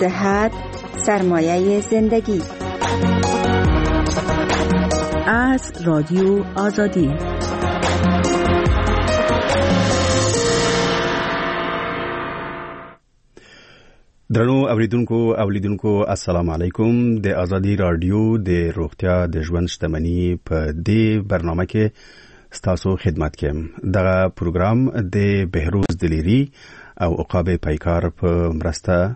صحت سرمایه زندگی. از رادیو آزادی. درنو اوریدونکو السلام علیکم. د آزادی رادیو د روغتیا د ژوند شتمنۍ په دې برنامه کې ستاسو خدمت کوم. دغه پروګرام د بهروز دلیری او عقاب پیکار په مرسته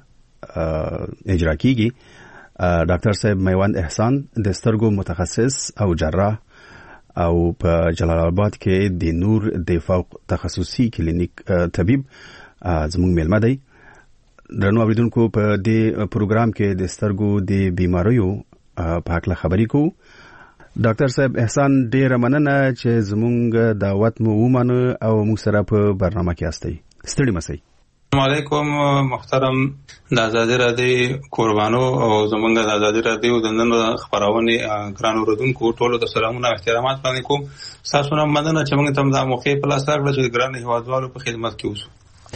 اجرا کیږي. ډاکټر صاحب میوند احسان د سترګو متخصص او جراح او په جلال آباد کې د نور د فوق تخصصي کلینیک طبيب زموږ مېلمه دی. درنو اوریدونکو په دې پروګرام کې د سترګو د بیماریو په اړه خبرې کوو. ډاکټر صاحب احسان ډېر مننه چې زموږ دعوت مو ومنه او موږ سره په برنامه کې استئ. ستړي مسئ. السلام علیکم محترم د آزادی رادیو قربانو او زمونږ د آزادی رادیو د نن خبرونه ګران اوردونکو ټولو ته سلامونه او احترامات باندې کوم. تاسو نه مننه چې موږ ته د موقع په لاس راغله چې ګران هیوادوالو په خدمت کې اوسو.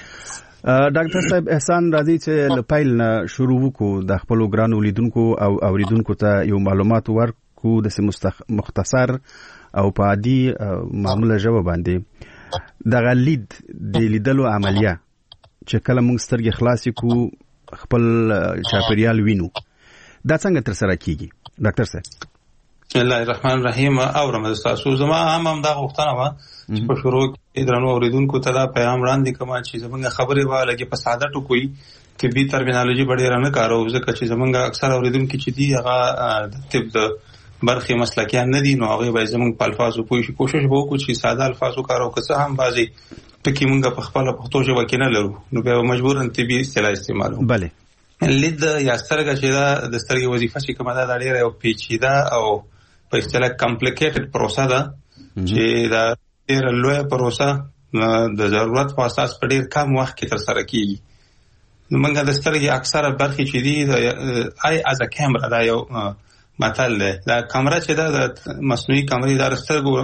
ډاکټر صاحب احسان راځي چې لپایل نه شروع وکړو د خپل ګران اولیدونکو او اوریدونکو ته یو معلومات ورکو د مختصر او په عادي معموله ژبه باندې د غلید د لیدلو عملیه چې کله موږ سترګې خلاصې کو خپل چاپیریال وینو دا څنګه تر سره کیږي ډاکټر صاحب؟ بسم الله الرحمن الرحیم. اورم تاسو زما هم دا غوښتنه و چې په شروع کې درنو اوریدونکو ته دا پیغام وړاندې کوم چې زمونږ خبرې والګي په ساده ټکوي کې به ترمینالوژي ډېر نه کارو ځکه چې زمونږ اکثر اوریدونکو چې دی هغه د طب د برخې مسلکیان نه دي، نو هغه به زمونږ په الفاظو پوښي کوشش وکړو چې ساده الفاظو کارو که څه هم بعضي پکې مونږ په خپل پښتو ژبه کې نه لرو نو به مجبور طبي اصطلاح استعمالو. بله لید یا سترګه چې دا د سترګې وظیفه چې کومه ده ډېره یو پیچیده او په اصطلاح کمپلیکیټډ پروسه ده چې دا ډېره لویه پروسه د ضرورت په اساس په ډېر کم وخت کې ترسره کیږي. نو موږ د سترګې اکثره برخې چې دي آی از ا کیمرا دا یو متل ده. دا کیمرا چې ده د مصنوعي کیمرې د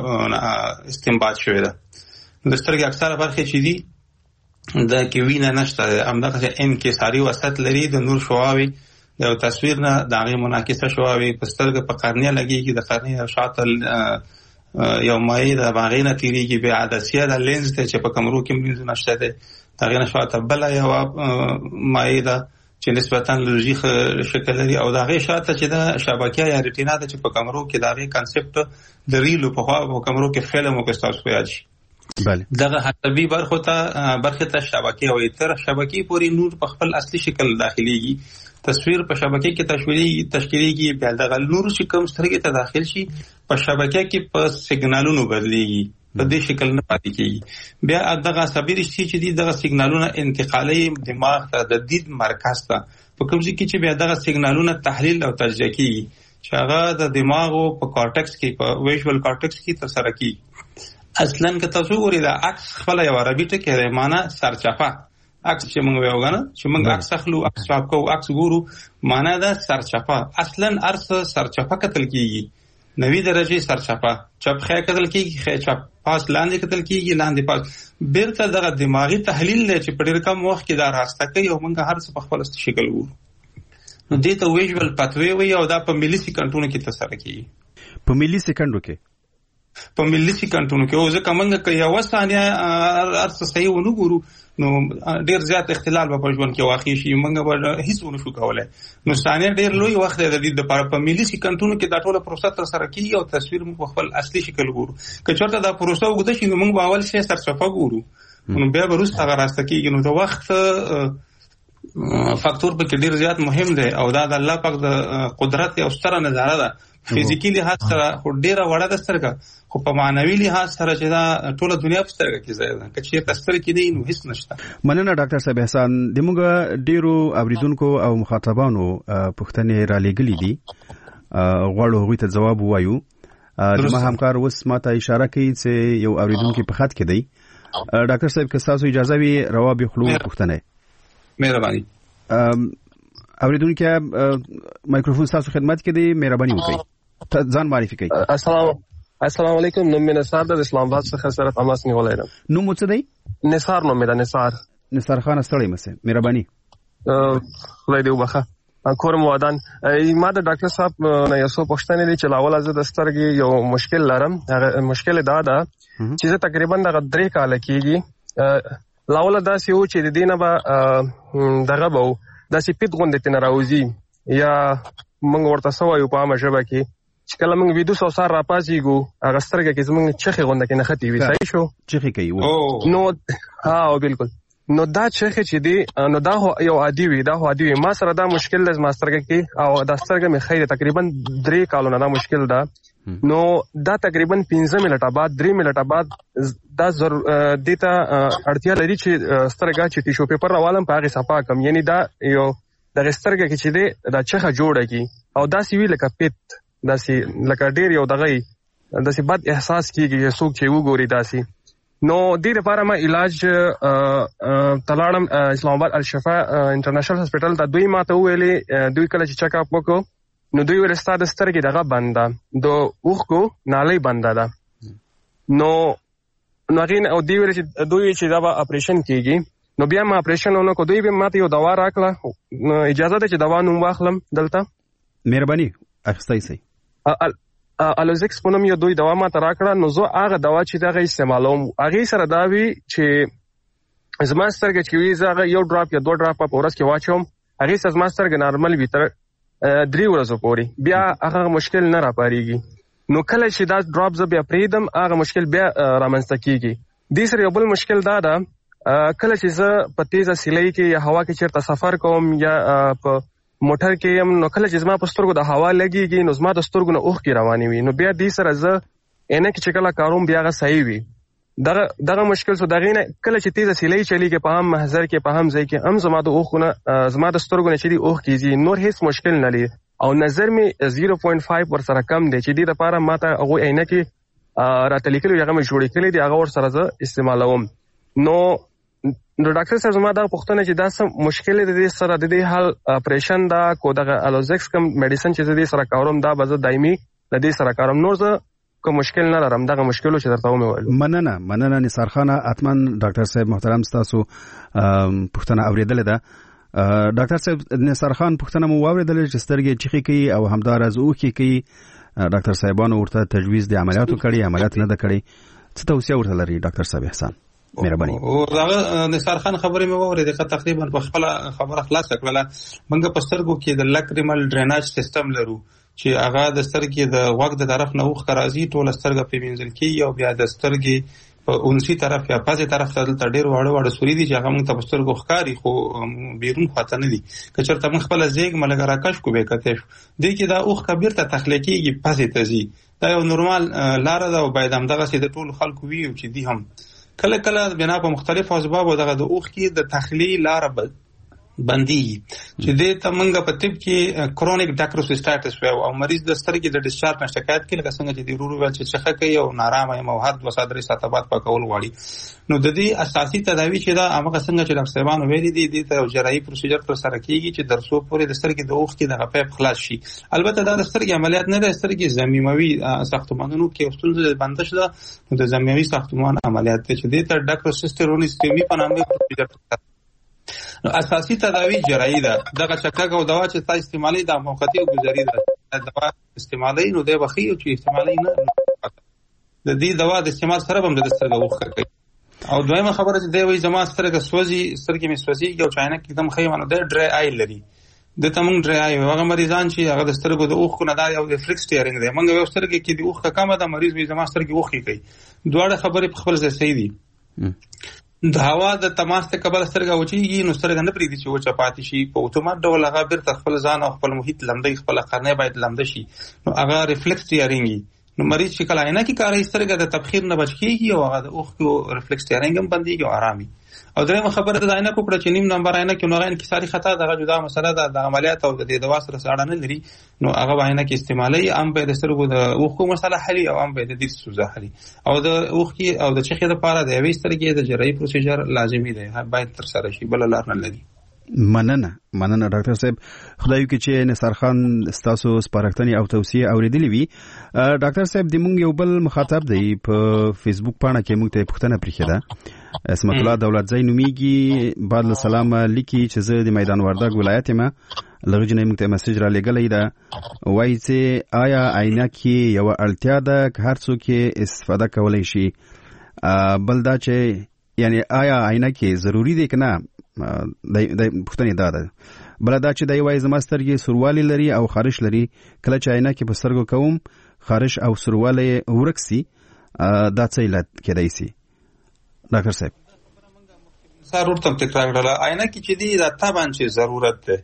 سترګو استنباط شوی ده. د سترګې اکثره برخې چې دي دا کې وینه نشته، همدغه انکساري وسط لري د نور شعاوي د تصویر نه د هغې منعکسه شعاوي په سترګه په قرنیه لګېږي، د قرنیه شاته یو مایع د هغې نه تېرېږي، بیا عدسیه د لینز دی چې په کمرو کې لینز نشته دی، د هغې نه شاته بله یوه مایع ده چې نسبتاً لوژي شکل لري، او د هغې شاته چې د شبکیه یا ریټینا ده چې په کمرو کې د هغې کنسپټ د ریلو پخوا په کمرو کې فلم وکړ ستاسو په یاد شي. دغه حسابي برخو ته شبکیه وایي. تر شبکیې پورې نور په خپل اصلي شکل داخليږي، تصویر په شبکیه کې تشکیلیږي، بیا دغه نور چې کوم سترګې ته داخل شي په شبکیه کې په سیګنالونو بدلیږي، په دې شکل نه پاتې کیږي. بیا دغه عصبي رشتې چې دي دغه سیګنالونه انتقالي دماغ ته د دید مرکز ته په کوم ځای کې چې بیا دغه سیګنالونه تحلیل او تجزیه کیږي چې هغه د دماغو په کارټکس کې په ویژوال کارټکس کې ترسره کیږي. اصلا که تاسو ګورئ دا عکس خپل یو عربي ټکی دی، معنا سرچپه عکس چې موږ وایو کنه چې موږ عکس اخلو عکس چاپ کوو عکس ګورو معنا دا سرچپه. اصلا ارس سرچپه کتل کیږي 90 درجه سرچپه، چپ خې کتل کیږي، خې چپ پاس لاندې کتل کیږي، لاندې پاس بیرته دغه دماغي تحلیل دی چې په ډېر کم وخت کې دا راسته کوي او موږ هر څه په خپل شکل ګورو. نو دې ته ویژوال پاتوي وي او دا په ملي سکندونو کې ترسره کیږي. په ملي سکندو کې په ملي سکندونو کې او ځکه موږ که یوه ثانیه هر څه صحیح ونه ګورو نو ډېر زیات اختلال به په ژوند کې واقع شي، موږ به هیڅ ونه شو کولی. نو ثانیه ډېر لوی وخت دی د دې دپاره. په ملي سکندونو کې دا ټوله پروسه ترسره کېږي او تصویر موږ په خپل اصلي شکل ګورو. که چېرته دا پروسه اوږده شي نو موږ به اول شی سرچپه ګورو، نو بیا به وروسته هغه راسته کېږي. نو د وخت فاکتور پکې ډېر زیات مهم دی او دا د الله پاک د قدرت یو ستره نظاره ده. فزیکی لحاظ سره خو ډیره وړه ده سترګه، خو په معنوي لحاظ سره چې دا ټوله دنیا په سترګه کې ځای ده، که چېرته سترګې دی نو هیڅ نشته. مننه ډاکټر صاحب احسان. زموږ ډیرو اوریدونکو او مخاطبانو پوښتنې را لېږلې دي، غواړو هغوی ته ځواب ووایو. زما همکار اوس ماته اشاره کوي چې یو اوریدونکی په خط کې دی. ډاکټر صاحب که تاسو اجازه وي رواب خلو پوښتنه. مهرباني. اوریدونکو مایکروفون تاسو خدمت کې دی، مهرباني وکړئ ځان معرفي کړئ. السلام علیکم. نوم مې نثار د اسلام آباد څخه سره تماس نیولای یم. نوم څه دی؟ نثار نوم مې ده. نثار خان ستړی مشه، مهرباني. خدای دې وبخښه کورم ودان ما د ډاکټر صاحب نه یو څه پوښتنې دي چې لاول زه د سترګې یو مشکل لرم. هغه مشکل دا ده چې زه تقریبا دغه 3 کال کېږي لاول داسې و چې د دې نه به دغه به داسې پیت غوندې ترې نه راوځي یا موږ ورته څه وایو په عامه ژبه کې چې کله موږ ویدو سوسار راپاڅېږو هغه سترګه کې زموږ چخې غونډه کې نښتې وي. صحیح شو؟ چخې کوي نو بالکل. نو دا چخې چې دی نو دا یو عادي وي ما سره دا مشکل دی ما سترګه کې او دا سترګه مې خیر تقریبا 3 کالونه دا مشکل ده. نو دا تقریبا 15 منټه بعد 3 منټه بعد دا دیتا اړتیا لري چې سترګه چې ټیشو پیپر راوالم په هغه صفا کم یعنی دا یو د سترګه کې چې دی دا چخه جوړه کی او دا سی وی لکه پیت داسې لکه ډیر یو دغه داسې بد احساس کیږي چې څوک چې وګوري داسې. نو دې لپاره ما علاج تلاړم اسلام آباد الشفا انټرنیشنل هسپټل ته. دوی ماته ویلي دوی کله چې چیک اپ وکړو نو دوی ول ستاسو د سترګې دغه بنده د اوخکو نالۍ بنده ده. نو غین او دوی ول چې دوی چې دا اپریشن کیږي نو بیا ما اپریشن ونه کو. دوی به ماته یو دوا راکړه اجازه ده چې دوا نوم واخلم دلته مهرباني اخستای سي الوزیکس په نوم یو دوی دوا ما ته راکړه. نو زه هغه دوا چې دغه استعمالوم هغه سره دا وی چې زما سترګې چې وی زه یو ډراپ یا 2 ډراپ په ورځ کې واچوم هغه سره زما سترګې نارمل وي تر 3 ورځې پورې بیا هغه مشکل نه راپاریږي. نو کله چې دا ډراپ زه بیا پریدم هغه مشکل بیا رامنځته کیږي. د سره یو بل مشکل دا ده کله چې زه په تیزه سیلۍ کې یا هوا کې چیرته سفر کوم یا په موټر کې يم نو کله چې زما په سترګو د هوا لګيږي نو زما د سترګو نه اوخ کې رواني وي نو بیا دې سره زه انه کې چې کله کاروم بیا غا صحیح وي. دغه مشکل سو دغه نه کله چې تیزه سیلۍ چلیږي په هم محضر کې په هم ځای کې هم زما د اوخونه زما د سترګو نه چې دی اوخ کیږي نور هیڅ مشکل نه لري او نظر می 0.5 ور سره کم دی چې دې لپاره ماته هغه عینه کې راته لیکلو هغه مې جوړې کړې دي هغه ور سره زه استعمالوم. نو ډاکټر صاحب زما دا پوښتنه چې دا سم مشکل دي سره د دې حل اپریشن دا کو دغه الوزیکس کم میډیسن چې دې سره کاروم دا به دایمي د دې سره کاروم نور زه کوم مشکل نه لرم. دغه مشکلو چې درته ومه ویل. مننه نثار خان اتمن ډاکټر صاحب محترم تاسو پوښتنه اوریدل ده. ډاکټر صاحب نثار خان پوښتنه مو اوریدل چې سترګې چخې کوي او همدار از اوخې کوي ډاکټر صاحبانو ورته تجویز د عملیاتو کړي عملیات نه ده کړي څه توصیه ورته لري ډاکټر صاحب احسان مهرباني. او هغه نثار خان خبرې مې واورېده تقریبا په خپل خبره خلاص کړله. موږ په سترګو کې د لاکریمل ډریناج سیستم لرو چې هغه د سترګې د غوږ د طرف نه اوخ راځي ټول سترګې په منځل کې او بیا د سترګې په اونسي طرف یا پازه طرف ته ډېر واړه سوري دي چې هغه موږ ته په سترګو ښکاری خو بیرون خاطر نه دي که چېرته موږ خپل زیګ ملګری راکش کو به کته دي کې دا اوخ کبیر ته تخلیقيږي پازه تزي دا یو نورمال لار ده او باید هم دغه سي د ټول خلکو ویو چې دي هم کله کله بنا په مختلفو اسبابو دغه د اوخ کې د تخلیل لار بندي چې د تمنګ په طب کې کرونیک ډاکروسیسټایټس او مریض د سترګې د ډیسچارج نه شکایت کوي لکه څنګه چې د ورو ول چې څخه کوي او نارامه مواد وسادري ساتبات پکول غواړي. نو د دې اساسي تداوی چې دا هغه څنګه چې ډاکټر صاحبانو ویلي دي د جراحي پروسیجر تر سره کیږي چې درسو پورې د سترګې د اوخ کې د غپیب خلاص شي. البته دا د سترګې عملیات نه ده سترګې زمینوي ساختمانونو کې ستونزې بندش ده نو د زمینوي ساختمان عملیات چې د ډاکروسیسټرونیستمي په نامه پروسیجر اساسي تداوی جراحي ده. دغه چکک او دوا چې تاسو استعمالي د موقتی او گزاري ده دوا استعمالي نو د بخي او چې استعمالي نه د دې دوا د استعمال سره هم د سترګو وخت کوي. او دویمه خبره چې دی وایي زما سترګې سوځي سترګې مې سوځي او چاینه کې دم خیمه نه ده ډرای آی لري د تمون ډرای آی هغه مریضان چې هغه د سترګو د اوخ نه دا یو د فلیکس ټیرینګ دی موږ یو سترګې کې د اوخ کمه ده مریض وي زما سترګې وخی کوي دواړه خبرې په خپل ځای صحیح دي. د هوا د تماس ته قبل سترګه وچیږي نو سترګه نه پریږدي چې وچه پاتې شي په اتومات ډول هغه بیرته خپل ځان او خپل محیط لمدي خپل قرنه باید لمده شي نو هغه ریفلیکس ټیرینګ نو مریض چې کله عینه کې کاري سترګه د تبخیر نه بچ کیږي او هغه د اوخ کو ریفلیکس ټیرینګ هم بنديږي او آرامي. او درېمه خبره د عینه کو کړه چې نیم نمبر عینه کې نو عین کې ساري خطا دغه جدا مسله ده د عملیات او د دوا سره اړه نه لري نو هغه عینه کې استعمالي ام به د سترګو د اوخ کو مسله حلي او ام به د دې سوزه حلي او د اوخ کې او د چخې لپاره د یوې سترګې د جراحي پروسیجر لازمي دی باید تر سره شي بل لار نه لري. مننه ډاکټر صاحب خدای وکړي چې نثار خان تاسو سپارښتنې او توصیه اوریدلې وي. ډاکټر صاحب د مونږ یو بل مخاطب دی په فیسبوک باندې کې مونږ ته پوښتنه پرېښه ده اسمت الله دولتزی نومیږي بعد السلام لیکي چې زه د میدان وردګ ولایت یم لږ جنې موږ ته میسج را لګلې ده وایي چې آیا عینکې یو اړتیا ده که هر څوک استفاده کولی شي بل دا چې یعنی آیا عینکې ضروری دی که نه د پوښتنې دا ده بل دا چې دی وایي زما سترګې سوروالی لري او خارش لري کله چې عینکې په سترګو کوم خارش او سوروالی ورک سي دا څه علت کېدای سي ډاکټر صاحب ضرورت هم تکرار کړل عینکې چې دی دا طبعا چې ضرورت ده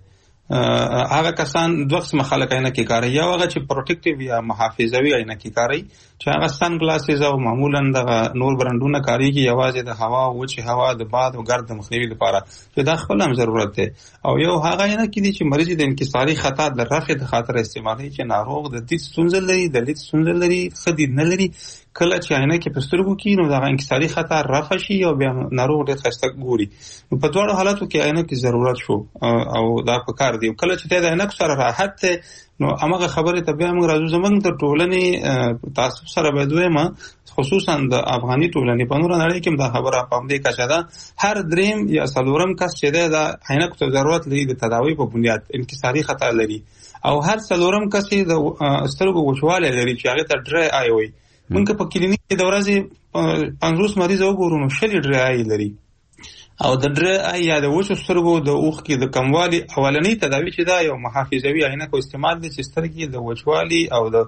هغه کسان دوه قسم خلک عینکې کاروي یو هغه چې پروټیکټیو یا محافظوي عینکې کاروي چې هغه سن ګلاسز او معمولا د نور برانډونه کاریږي یوازې د هوا او وچې هوا د باد او ګرد مخنیوي لپاره چې دا خپل هم ضرورت دی او یو هغه عینکې دي چې مریض د انکساري خطا د رفع د خاطر استعمالي چې ناروغ د دید ستونزه لري د لید ستونزه لري خدي نه لري کله چې عینکې په سترګو کې نو دا انکساري خطا رفع شي او بیا ناروغ ډېر خسته ګوري نو په دواړو حالاتو کې عینکې ضرورت شو او دا په کار دی کله چې د عینکو سره راحت ته نو هغه خبره ته بیا موږ راځو زمونږ د ټولنې تعصب سره باید وایم خصوصا د افغاني ټولنې په نور نړۍ کې دا خبره پام دی کچا ده هر دریم یا څلورم کس چې دا عینکو ته ضرورت لري د تداوی په بنیاد انکساري خطا لري او هر څلورم کس د سترګو وچوالی لري چې هغه ته ډرای آی وي موږ په کلینیک کې د ورځې 50 مریض وګورو نو 60 ډرای آی لري او د ډرای آی یا د وچو سترګو د اوښ کې د کموالي اولنۍ تداوی چې دا یو محافظوي عینکو استعمال دي چې سترګې د وچوالي او د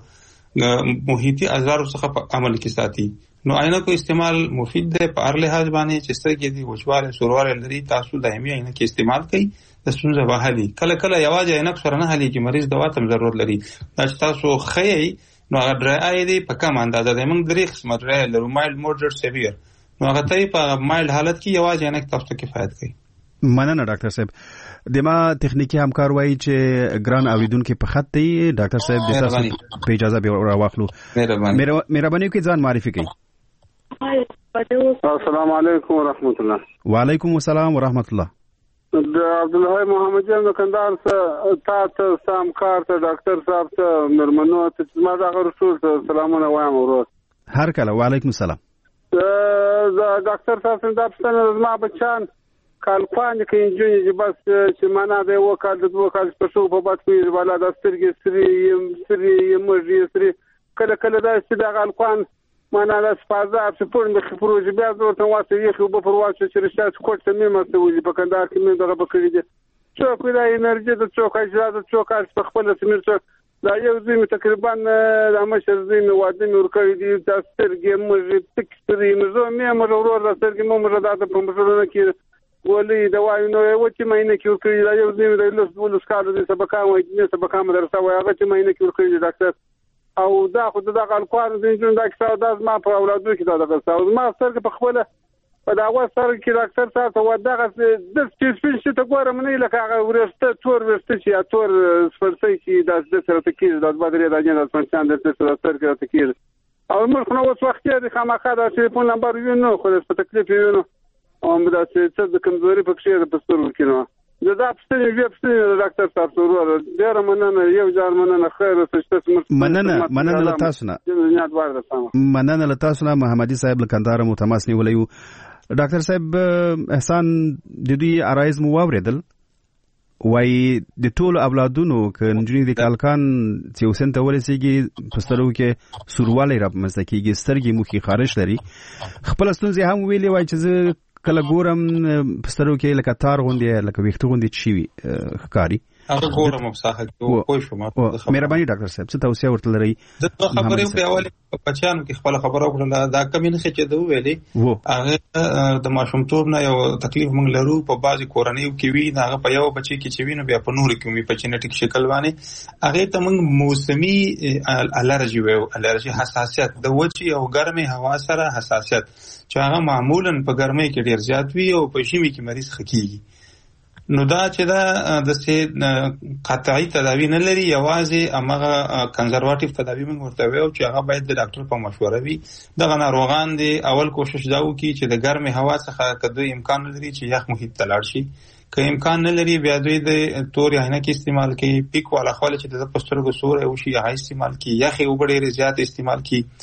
محیطي اضرار څخه په عمل کې ساتي نو عینکو استعمال مفید دی په هر لحاظ باندې چې سترګې د وچوالي سوروالی لري تاسو دایمي عینکې استعمال کړئ د ستونزه به حل کله کله یوازې عینکو سره نه حل کې مریض دوا ته ضرورت لري دا چې تاسو خی نو هغه ډرای آی دی په کم اندازه د موږ درې قسمه ډرای لرو مایلډ موډریټ سیویر نو هغه ته په مایلډ حالت کې یوازې عینکې تاسو ته کفایت کوي مننه ډاکټر صاحب د ما تخنیکی همکار وایي چې ګران اوریدونکو په خط دی ډاکټر صاحب د تاسو په اجازه به راواخلو مهرباني وکړئ ځان معرفي کړئ السلام علیکم ورحمت الله وعلیکم السلام ورحمت الله د عبدالحی محمد جان د کندهار څخه ته سامکار ته ډاکټر صاحب ته مرمنو ته ما دا رسول ته سلامونه وایم ورور هر کله وعلیکم السلام ډاکټر صاحب څنګه تاسو ما بچان کال پاندې کې انجونی چې بس چې معنا به وکړ د دوه کال په شو په بات کې ولا د سترګې سری مړی سری کله کله دا چې د غالقان معنا د سپازه په پورن د خبرو بیا ورته واسه یې خو په پرواز چې رښتیا کوټ ته مې مسولې په کندهار کې مې دغه بکړې دي څوک دا انرژي د څوک اجازه څوک په خپل سمیر څوک دا یو ځین تقریبا د مشر ځین واده نور کوي دي د سترګې مې تکستري مې ورور د سترګې مې راځه په مسلونه کې ولې دا وایي نو چې مینه کې ورکړي دا یو ځین د لوس کارو د سبقان وایي چې سبقان مدرسه وایي هغه چې مینه کې ورکړي ډاکټر او دا خو د غالقوان د جون دا کیسه دا ما په اولادو کې دا غوښتل او ما سره په خپل په دا وسره کې ډاکټر صاحب و دا د سپیشل چې ته ګورم نه لکه هغه ورسته تور ورسته چې تور سپرسي چې د سره تکیز د بدري د جن د پنځان د سره کې تکیز او موږ نو اوس وخت یې خامخا دا ټلیفون نمبر یو نو خو په تکلیف یو نو او دا چې د کمزوري په کې د پستور کینو دا پستنی ډاکټر صاحب ضرور ډیر مننه یو ځار مننه خیر ستاسو مننه لتاسو نه مننه لتاسو نه محمدي صاحب لکندار متماس نیولیو ډاکټر صاحب احسان د دوی عرایز مو واوریدل وای د ټول اولادونو ک نجونی د کالکان چې وسنت ورسیږي پسترو کې سوروالی را مستکیږي سترګې مخې خارش لري خپل ستونزې هم ویلي وای چې کله ګورم پسترو کې لکه تار غوندې لکه ویښته غوندې چی ښکاری هغه ګورم مصاحب کوی شو ما مهرباني ډاکټر صاحب څه توصيه ورته لري د خبرې په اول بچان کې خپل خبره وکړه دا کمینه چې دوه ویلي هغه د ماشومتوب نه یو تکلیف موږ لرو په بعضي کورنیو کې وی هغه په یو بچی کې چې ویني بیا په نور کې وی په جنټیک شکل باندې هغه ته موږ موسمي الرجی ویو الرجی حساسیت د وچی او ګرمي هوا سره حساسیت چې هغه معمولا په ګرمۍ کې ډیر زیات وي او په ژمي کې مریض خکېږي نو دا چې دا د سه قطعي تداوی نه لري یوازې هغه کنزرواتیو تداوی موږ ورته ویو چې هغه باید د ډاکټر په مشوره وي دغه ناروغان دي اول کوشش دا وکړي چې د ګرمې هوا څخه کدو امکان لري چې یخ محیط ته لاړ شي که امکان نه لري بیا دوی د تور عینکې استعمال کوي پیک والا خاله چې د پسترګو سور او شي هغه استعمال کوي یخ او ډېر زیات استعمال کوي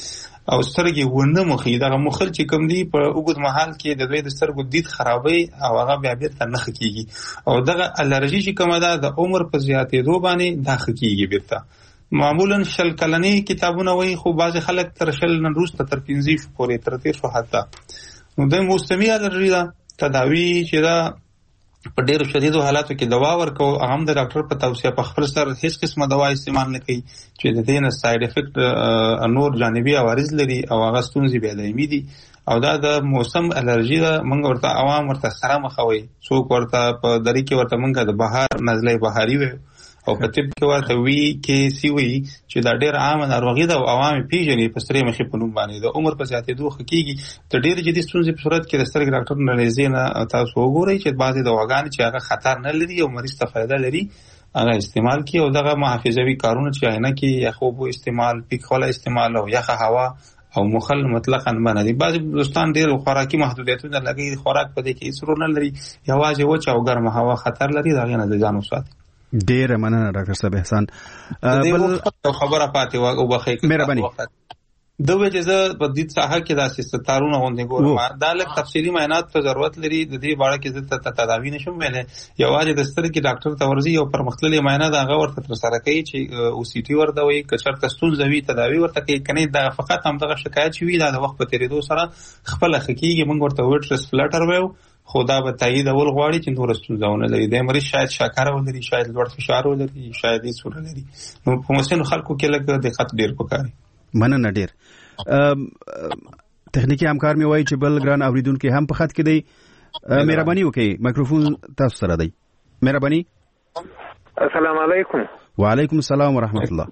او سترګې ونه مخې دغه مخل چې کوم دی په وګد محل کې د دوی د سترګو دید خرابوي او هغه بیا بیرته نه خکېږي او دغه الرجی چې کومه ده د عمر په زیاتېدو باندې دا خکېږي بیرته. معمولا 20 کلنې کتابونه وایي خو بعضې خلک تر 20 نه وروسته تر 15 پورې تر 13 حتی. نو د موسمي الرجي ده تداوی چې دا په ډیرو شدیدو حالاتو کې دوا ورکو هم د ډاکټر په توصیه په خپل سر هیڅ قسمه دوا استعمال نه کوي چې د دې نه ساید افیکټ نور جانبي عوارض لري او هغه ستونزې بیا دایمي دي او دا د موسم الرجي ده. موږ ورته عوام ورته سره مخوي څوک ورته په دری کې ورته موږ د بهار نزله بهاري وي او په طب کې ورته وی کې سی وی چې دا ډېر عام ناروغي ده او عوام پیژني په سترې مخې په نوم باندې د عمر په زیاتېدو خکېږي. د ډېر جدي ستونزې په صورت کې د سترګې ډاکټر نه لیزي نه تاسو وګورئ چې بعضې دواګانې چې هغه خطر نه لري او مریض ته فایده لري هغه استعمال کړي او دغه محافظوي کارونه چې عینکې یا خوبو استعمال پیکخوله استعمال او یخه هوا او مخل مطلقاً منع دي. بعضې دوستان ډېر خوراکي محدودیتونه لګوي خوراک په دې کې هېڅ رول نه لري یوازې وچه او ګرمه هوا خطر لري د هغې نه د ځان وساتي. ډیره مننه ډاکټر صاحب احسان. بل خبره پاتې و او بخې مهرباني د وجه زه په دې ساحه کې د ستارونو غونډې ګورم دا لږ تفصیلي معاینات ته ضرورت لري د دې باندې کې زه تداوی نشم ویلې یوازې د سترګې ډاکټر ته ورځي او پرمختللې معاینه دا هغه ورته تر سره کوي چې او سی ټي ورته وي کچر ستونزه وي تداوی ورته کوي کني دا فقط هم دغه شکایت وي دا د وخت په تیریدو سره خپل خکېږي موږ ورته وټرس فلټر وایو خدا به تایید اول غواړي چې نور ستونزونه لري د مریض شاید شکر ولري شاید لوړ فشار ولري شاید هیڅ ولري نو په مسنو خلکو کې لږ دقت ډیر پکاري. مننه ډیر. تخنیکی همکار می وایي چې بل ګران اوریدونکو هم په خط کې دی مهرباني وکړئ مایکروفون تاسو سره دی. مهرباني. السلام علیکم. وعلیکم السلام ورحمت الله.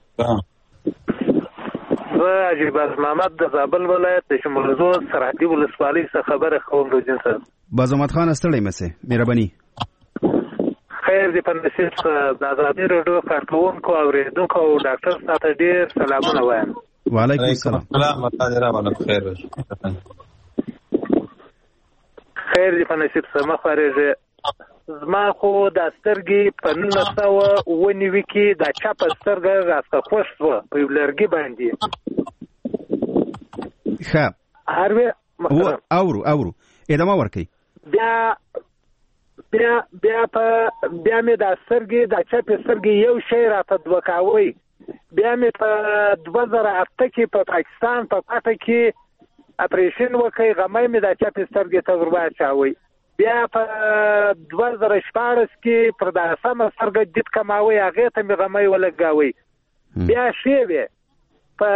زه عجیب محمد د زابل ولایت د شمولزو سرحدي ولسوالۍ څخه خبره کوم د جنس بازمت خان استړی مسه مهرباني. خیر دې په نصیب د آزادي رادیو کارکونکو او ریډونکو او ډاکټر سره ډیر سلامونه وایم. وعلیکم السلام. خیر دې په نصیب سم خارجه زما خو د سترګې په 1990 کې د چپ سترګې راځه خوښ و په لرګي باندې ښه هروي اورو ادامه ورکړئ. بیا مې د سترګې د چپ سترګې یو شی راته دوکاوي بیا مې په 2008 کې په پاکستان په پټه کې اپریشن وکړ غمې مې د چپ سترګې ته ورواچاوي بیا په 2014 کې پر د سم سترګې دید کماوي هغه ته مې غمې ولګاوي بیا شیوه په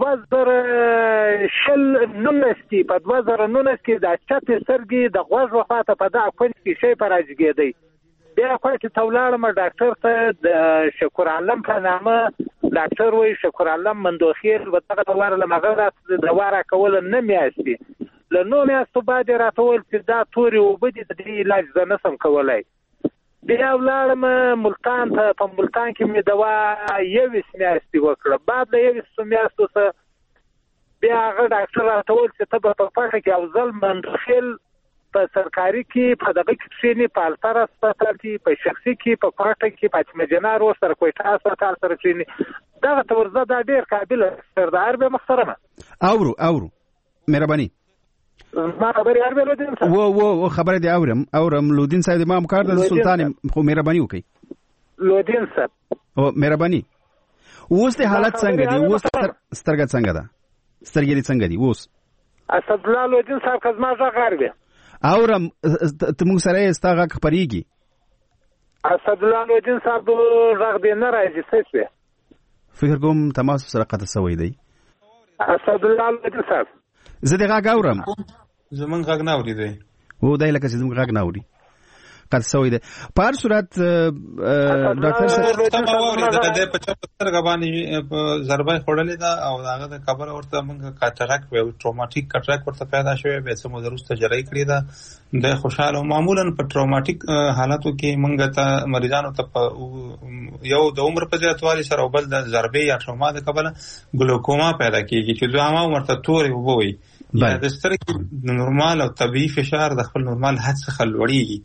2019 کې د چپ سترګې د غوږ وفات په دا کون کې شی پر راځګېدی بیا خو چې تولاړم ډاکټر ته د شکر عالم په نامه ډاکټر وای شکر عالم مندوخیل وتغه ورله مغه د دواره کول نه میاسي له نو میاستو بعد راتول چې دا توري وبدي د علاج نه سم کولای بیا ولارم ملتان ته په ملتان کې مې دوا یو میاسي وکړه بعد له یو میاستو سره بیا هغه ډاکټر راتول چې ته په پټه کې افضل مندوخیل په سرکاري کې په دغه کې نه په الفار هسپتال کې په شخصي کې په کوټه کې په مجنار او سر کوټه هسپتال سره چې دا تورزه دا ډیر قابل سردار به محترمه اورو مهرباني ما خبري اربه لودین صاحب و خبره دی اورم لودین صاحب امام کار د سلطان خو مهرباني وکي لودین صاحب او مهرباني اوس د حالت څنګه دی اوس سترګې څنګه ده سترګې څنګه دی اوس اسد الله لودین صاحب کزما ځغار دی اورم تمو سره استاغه خبريږي اسد الله لودین صاحب راغ دی نه راځي څه فکر کوم تماس سره قطع سوی دی اسد الله لودین صاحب زه دغه غاورم زمون غږ نه اوري دی و دای لکه چې زمون غږ نه اوري قد سوی دی په هر صورت ډاکټر صاحب د په چپتر غبانی ضربه خړلې ده او هغه د خبر ورته موږ کاتراک و ټروماټیک کاتراک ورته پیدا شوی به سمو درسته جری کړی ده د خوشاله معمولا په ټروماټیک حالاتو کې موږ ته مریضانو ته یو د عمر په زیاتوالي سره او بل د ضربه یا ټروما د قبل ګلوکوما پیدا کیږي چې دوامه ورته تورې وبوي یا د سترګې نورمال او طبيعي فشار د خپل نورمال حد څخه لوړیږي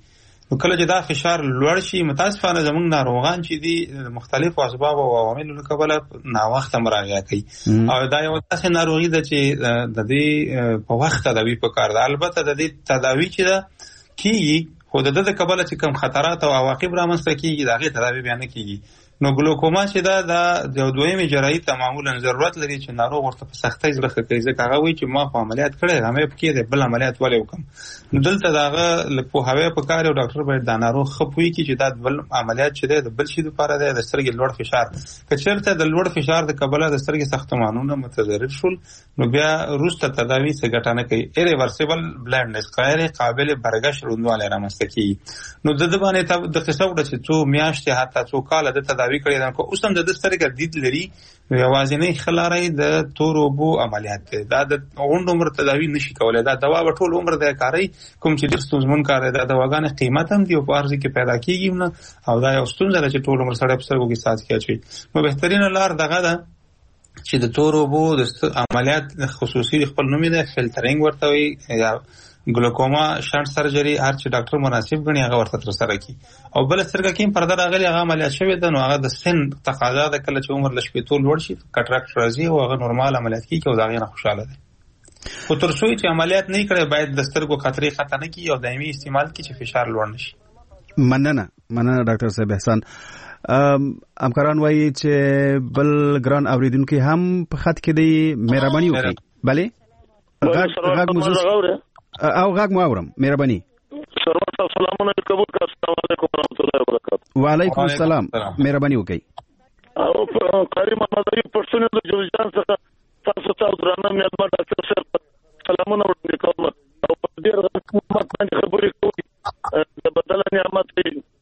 کله چې دا فشار لوړ شي متاسفانه زموږ ناروغان چې دي مختلفو اسباب او عواملو له کبله ناوخته مراجعه کوي او دا یو داسې ناروغي ده چې د دې په وخت تداوی پکار ده. البته د دې تداوی چې ده کیږي خو د دې کبله چې کم خطرات او عواقب رامنځته کیږي دا غي تداوی بیان کیږي. نو ګلوکوما چې دا د دویمه جراحي ته معمولا ضرورت لري چې ناروغ ورته په سختۍ زړه کوي ځکه هغه وایي چې ما په عملیات کړی همې پکې د بل عملیات ولې وکم. نو دلته داغه په هوا په کار او ډاکټر باید دا ناروغ خپوي چې دا بل عملیات چې د بل شي لپاره د سترګې لوړ فشار کچرته د لوړ فشار د کبله د سترګې ساختمانونه متضرر شول نو بیا روسته تداوی څه ګټه نه کوي. ایریورسیبل بلایندنس غیر قابل برګشت روندواله رامنځته کیږي. نو د باندې د قصه وړه چې څو میاشتې حتی څو کال د تداوی کړي دا کو اوس هم د سترګې دید لري یوازینی خلاري د تورو بو عملیات دا د غوند عمر تداوی نشي کولای. دا دوا په ټول عمر د کاری کوم چې د ستونزمن کار دی. دا دواګانې قیمت هم دی او په ارزي کې پیدا کیږي نه او دا یو ستونزه چې ټول عمر سره په سرګو کې سات کیږي. نو بهترین لار دغه ده چې د تورو بو د عملیات خصوصي خپل نوم دی فلټرینګ ورته وي یا ګلوکوما شانت سرجری هر چې ډاکټر مناسب غني هغه ورته تر سره کی او بل سترګه کې پرده راغلي هغه عملیات شوی ده. نو هغه د سن تقاضا ده کله چې عمر لږ په لوړ شي کټراکټ راځي او هغه نورمال عملیات کیږي او دا غي نه خوشاله ده. خو تر څو چې عملیات نه کړي باید د سترګو خطرې خطر نه کی او دایمي استعمال کی چې فشار لوړ نشي. مننه ډاکټر صاحب احسان. همکاران وایي چې بل ګران اوریدونکو هم په خط کې دی مهرباني وکړي. بله غږ موږ او غږ مو اورم مهرباني. سلام علیکم ورحمۃ اللہ وبرکاتہ. وعلیکم السلام مهرباني وکړئ. او کریم نظری پښتون د جوړجان څخه تاسو ته درنه مېلمه ډاکټر صاحب سلامونه ورکړم او په دې حکومت باندې خبرې کوي د بدل نعمت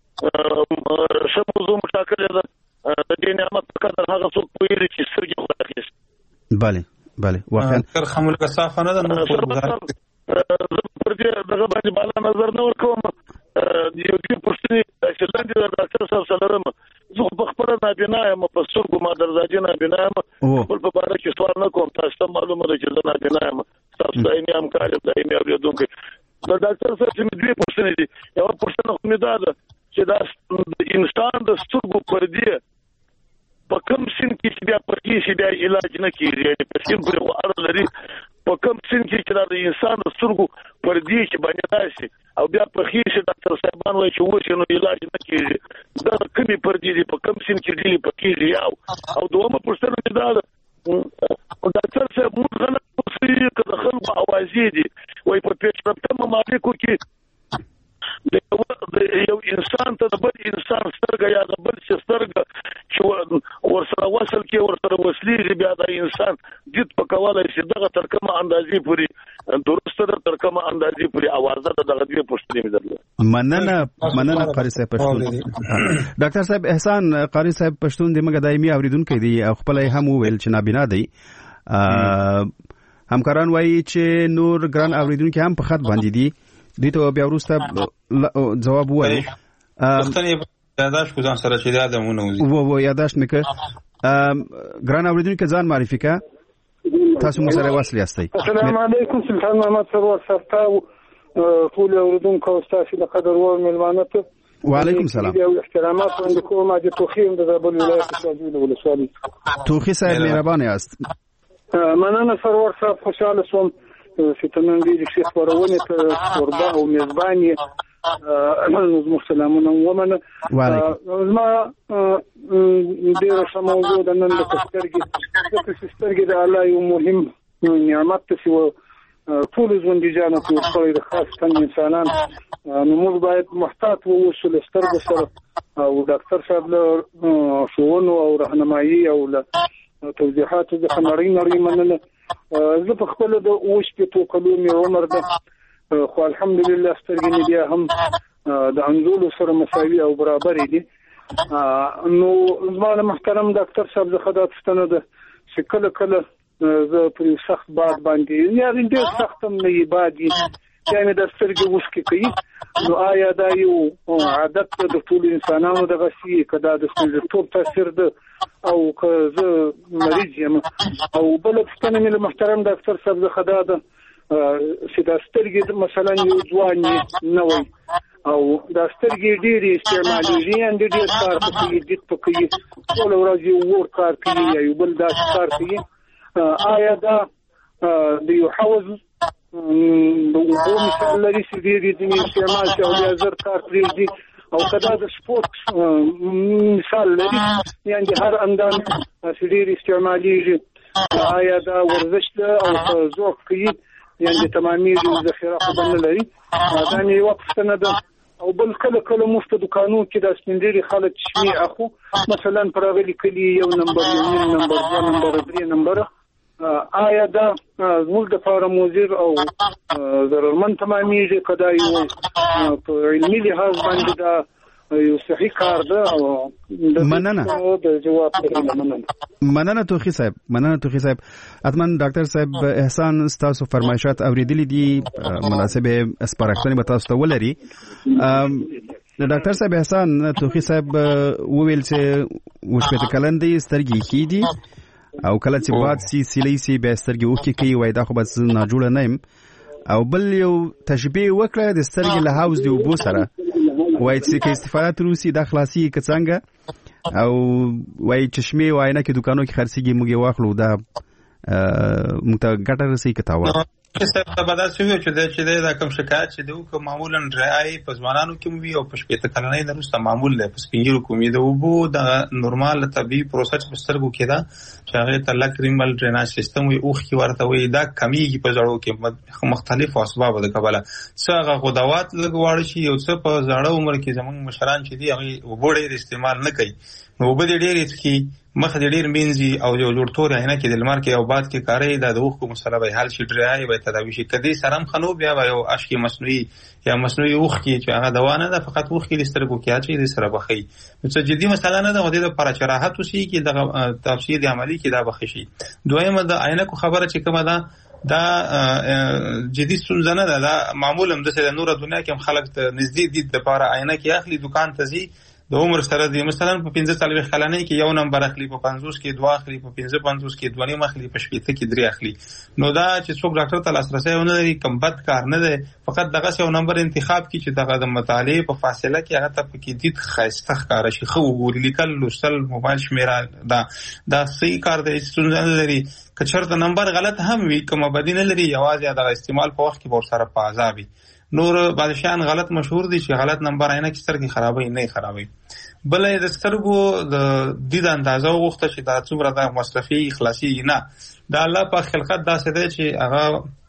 شموزو مشاکل ده د دې نعمت په قدر هغه څوک پوهیږي چې سرګي خوښ. بله واقعا تر خمول کثافه نه ده پر دې دغه باندې بالا نظر نه ورکوم. یو دې پښتني چې لاندې د ډاکټر صاحب سره لرم زه په خپل نابینا یم په سترګو ما درځي نابینا یم خپل په باره کې سوال نه کوم. تاسو ته معلومه ده چې زه نابینا یم تاسو دایمي همکار یم دایمي اوریدونکی. د ډاکټر صاحب چې دوی پښتني دي یو پښتنه خو مې ده چې دا انسان د سترګو پردې په کوم سن کې چې بیا پردې شي بیا علاج نه کیږي یعنې په سن پورې خو اړه لري په کوم سن کې چې د انسان د سترګو پردې چې باندې راشي او بیا پخې شي ډاکټر صاحبان وایي چې وشي نو علاج نه کیږي دا کومې پردې دي په کوم سن کې دي پکېږي او دومره پوښتنه مې ده ډاکټر صاحب موږ غلط اوسېږي که د خلکو اوازې دي وایي په پیشرفته ممالکو کې یو انسان ته د بل انسان سترګه یا د بل سترګه چې ورسره وصل کې ورسره وصلېږي بیا د انسان دید پکولی شي دغه تر کومه اندازې پورې درسته ده تر کومه اندازې پورې اوازه ده دغه دوې پوښتنې مې درلوده. مننه قاری صاحب پښتون. ډاکټر صاحب احسان قاری صاحب پښتون د موږ دایمي اوریدونکي دي او خپل هم ویل چې نابینا دی. همکاران وایي چې نور ګران اوریدونکي هم په خط باندې دي دوی ته بیا وروسته جواب وایي. یاداش کو ځان سره چې دا دمونه وو یاداش مکه ګران اوریدونکو ځان معرفي کا تاسو مو سره وصل یاستئ. السلام علیکم سلطان محمد سرور صاحب ټول اوریدونکو تاسو د قدر ور ملمانه ته وعلیکم السلام او احترامات وړاندې کوم د توخیم د زابل ولایت شاجوی ولسوالۍ. توخی صاحب مهربان یاست. مننه سرور صاحب خوشاله سوم چې تنن دې شیخ ورونه ته قربا او میزبانی زموږ سلامونه ومنه. ما ډېر ښه موضوع د نن د سترګې د الله یو مهم نعمت ته ټول ژوندیجانو کې ورکړی د خاص تن انسانان نو موږ باید محتاط واوسو له سترګو سره او ډاکټر صاحب له ښوونو او راهنمایي او له توضیحاتو څخه نړۍ مننه. زه په خپل د 28 کلونو عمر ده خو الحمدلله سترګې مې بیا هم د انځولو سره مساوي او برابر دي. نو زما محترم ډاکټر صاحب زه خدای پوښتنه ده چې کله کله زه په سخت باد باندې یا ډېر سخت هم نه باد یعنی د سترګې وسکې کوي نو آیا دا یو عادت د ټول انسانانو دغه شي کدا د سترګو تاثیر ده او که زه مریض یم او بل پوښتنه مې محترم ډاکټر صاحب زه خدای ده چې د سترګې مثلا یو ځوان نه وي او د سترګې ډېری استعمالېږي ان ډېر کار کوي د پکې ټول ورځ یو کار کوي یو بل دا کار کوي آیا دا د یو حوض د اوبو مثال لري چې ډېری د استعمال چې او د زر کار پرېږدي او کدا د سپورت مثال لري یعنی هر اندام چې ډېر استعمالېږي آیا دا ورزش او ذوق کوي یعنی تمامي ذخیره خو نه لري دا نه یو پښتنه ده او بل کله مفت دکانو کې د سپندري خلک شمي اخو مثلا پرغلي کلی یو نمبر یو نمبر 2 نمبر 3 نمبر آیا دا موږ د فارموزیر او ضرورمن تمامي کدا یو په علمي لحاظ باندې دا یو صحیح کار ده او مننه د جواب مننه توخی صاحب اتمن ډاکټر صاحب احسان تاسو فرمایشات اوریدلې دي مناسبه سپارښتنې به تاسو ته ولري ډاکټر صاحب احسان توخی صاحب وویل چې وشپته کلندې سترګې کیدي او کله چې باد سیلی سی به سترګې وکي کوي وای دا خو بس نه جوړ نه يم او بل یو تشبیه وکړه د سترګې له هاوس دی وبو سره وای چې کې استفاده روسي د خلاصي کڅنګ او وای چشمه واینا کې دکانو کې خرڅيږي موږ واخلو دا متګټر سي کتاوه څه په داسې وی چې دا کوم شکایت چې دوی معمولا ډرای په ځوانانو کې وي او په شپږ کلنۍ دروسته معمول دی په سپینګرو کومې د وبو د نورمال طبي پروسس په سترګو کې دا چې هغه ته لکریمل ډریناج سیستم وي اوخ کې ورته وي دا کمیږي په زړو کې مختلف اسباب د کبله څه هغه غدوات لګواړي شي او څه په زړه عمر کې زموږ مشران چې دی هغه وبوړې استعمال نه کوي نو وبدې ډېرې کې مخ دې ډېر مینځي او یو جوړ تور عینه کې د لمر کې او بعد کې کاري د دوخ کو مسله به حل شي ډرای به تداوی شي کدي سرم خنو بیا یو اشکی مصنوعي یا مصنوعي اوخ کې چې هغه دوا نه ده فقط اوخ کې لسترګو کې اچي د سره بخي څه جدي مسله نه ده د لپاره چې راحت وشي کې د تفصیل عملی کې دا بخي شي دویمه د عینه کو خبره چې کومه ده دا جدي ستونزه نه ده دا معمولا د نور دنیا کې خلک نږدې دي د لپاره عینه کې اخلي دکان ته ځي د عمر سره دی مثلا په 45 کلنۍ کې یو نمبر اخلي په 50 کې 2 اخلي په 55 کې 2 نیم اخلي په 70 کې 3 اخلي نو دا چې څوک ډاکټر ته لاسرسي ونه لري کم بد کار نه دی فقط دغه یو نمبر انتخاب کی چې دغه د مطالعه په فاصله کې هغه ته کې دید خاصه ښکار شي خو وګوري لیکل لوستل موبایل شمیره دا صحیح کار دی څنګه لري کچرته نمبر غلط هم وي کومه بدینه لري یوازې دغه استعمال په وخت کې ور سره په عذابي نور بادشاہان غلط مشهور دي چې غلط نمبر عینه کې سترګې خرابوي نه خرابوي بلې د سترګو د دید اندازه وغوښته چې دا څومره د مصرفي اخلاصي نه د الله په خلقت داسې دی چې هغه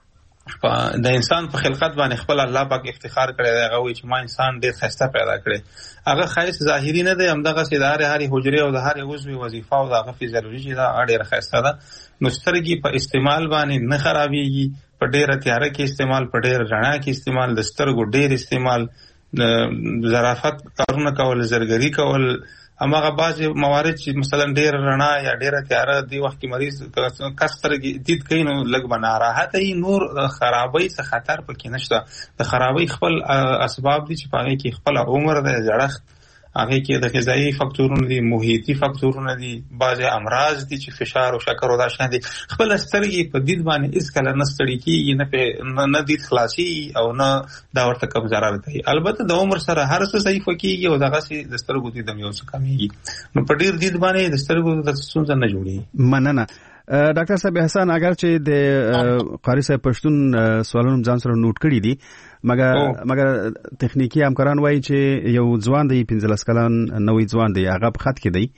د انسان په خلقت باندې خپل الله پاک افتخار کړی دی هغه وایي چې ما انسان ډېر ښایسته پیدا کړی هغه ښایست ظاهري نه دی همدغه چې د هرې حجرې او د هرې عضو وظیفه او د هغه فزیولوژي چې دا ډېره ښایسته ده نو سترګې په استعمال باندې نه خرابېږي په ډېره تیاره کې استعمال په ډېره رڼا کې استعمال د سترګو ډېر استعمال ظرافت کارونه کول زرګري کول هماغه بعض موارد چې مثلا ډېر رڼا یا ډېره تیاره دی وخت کې مریض کستر دید کوي نو لږ به ناراحته وي نور خرابۍ څه خطر پکې نشته د خرابۍ خپل اسباب دي چې په هغې کې خپل عمر دی زړښت هغه کې د غذایی فاکتورونه دي محیطي فاکتورونه دي بعض امراض دي چې فشار او شکر او دا شان دي خپل سترګې په دید باندې هیڅ کله نه ستړي کیږي نه دید خلاصي او نه دا ورته کم ضرر کوي البته د عمر سره هر څه صحیح کیږي او دغه سي د سترګو دید یو څه کمیږي نو په ډیر دید باندې د سترګو د څه نه جوړي مننه ډاکټر صاحب احسان اگر چې د قاری صاحب پښتون سوالونو ځان سره نوٹ کړی دي مګر تخنیکی همکاران وایي چې یو ځوان دی 15 کلن نوې ځوان دی هغه په خط کې دی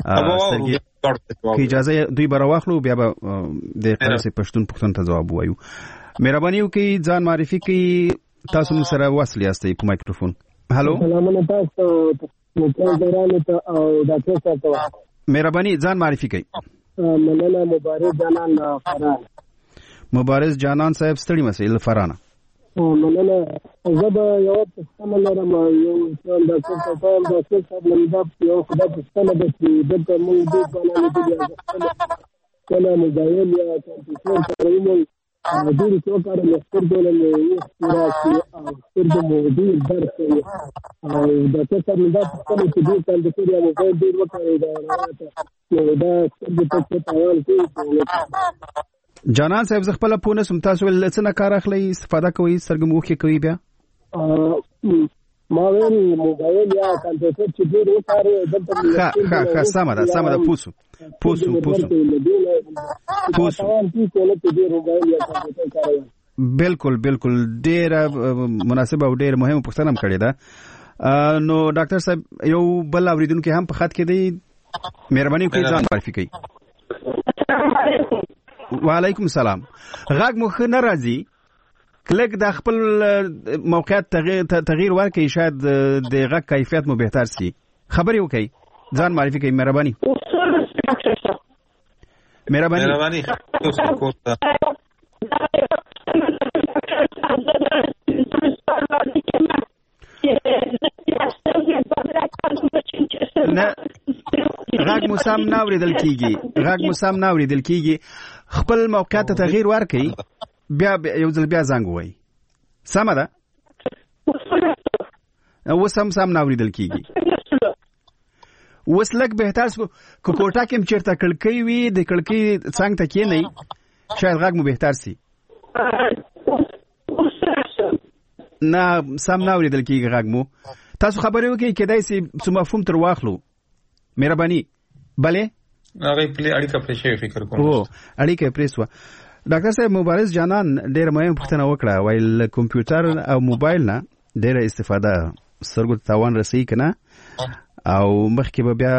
کی اجازه دوی براواخلو بیا به د قاری صاحب پښتون پښتون ته جواب وایو مهرباني وکړئ ځان معرفي کړئ تاسو موږ سره وصل یاستئ په مایکروفون هالو سلام تاسو او ډاکټر صاحب مهرباني ځان معرفي کړئ مننه مبارز جانان فران مبارز جانان صاحب ستړي مسئله فرانه مننه زه یو څه لرم یو ډاکټر صاحب لمدا یو خدای په ستنه د دې موږ د قانون د کله مجاهل یا کمپیوټر کارونه د دې څوکار له سترګو له استراحت او سترګو موضوع درس او د څه څه لمدا په ستنه کې د کمپیوټر یا موبایل د وکړې دا سترګو ته تاوان کوي جانان صاحب زه خپل پونه سم تاسو ول څه نه کار اخلي استفاده کوي سرګموخ کې کوي بیا ما ویل موبایل یا کمپیوټر چې ډېر وکړي ښه سمه ده پوسو بالکل ډېر مناسبه او ډېر مهمه پوښتنه هم کړې ده نو ډاکټر صاحب یو بل اوریدونکو هم په خط کې دی مهرباني وکړئ ځان معرفي کړئ وعلیکم السلام غږ مخ نه راځي کلک د خپل موقعیت تغییر ورکړي شاید د غږ کیفیت مو بهتر شي خبري وکړئ ځان معرفي کړئ مهرباني نه غږ مو سم نه اوریدل کیږي خپل موقعیت ته تغییر ورکړئ بیا یو ځل بیا زنګ وای سمه ده اوس هم سم نه اوریدل کیږي اوس لږ بهتر کو کوټه کې چیرته کړکۍ وي د کړکۍ څنګه ته کېنئ شاید غږ مو بهتر سي نه سم نه اوریدل کیږي غږ مو تاسو خبرې وکړئ کېدای سي څه مفهوم تر واخلو مهرباني بله هغه اړیکه پرې شوی فکر کوم اړیکه پرې سو ډاکټر صاحب مبارز جانان ډېر مهم پوښتنه وکړه وایي کمپیوټر او موبایل نه ډېره استفاده سترګو ته تاوان رسوي که نه او مخکې به بیا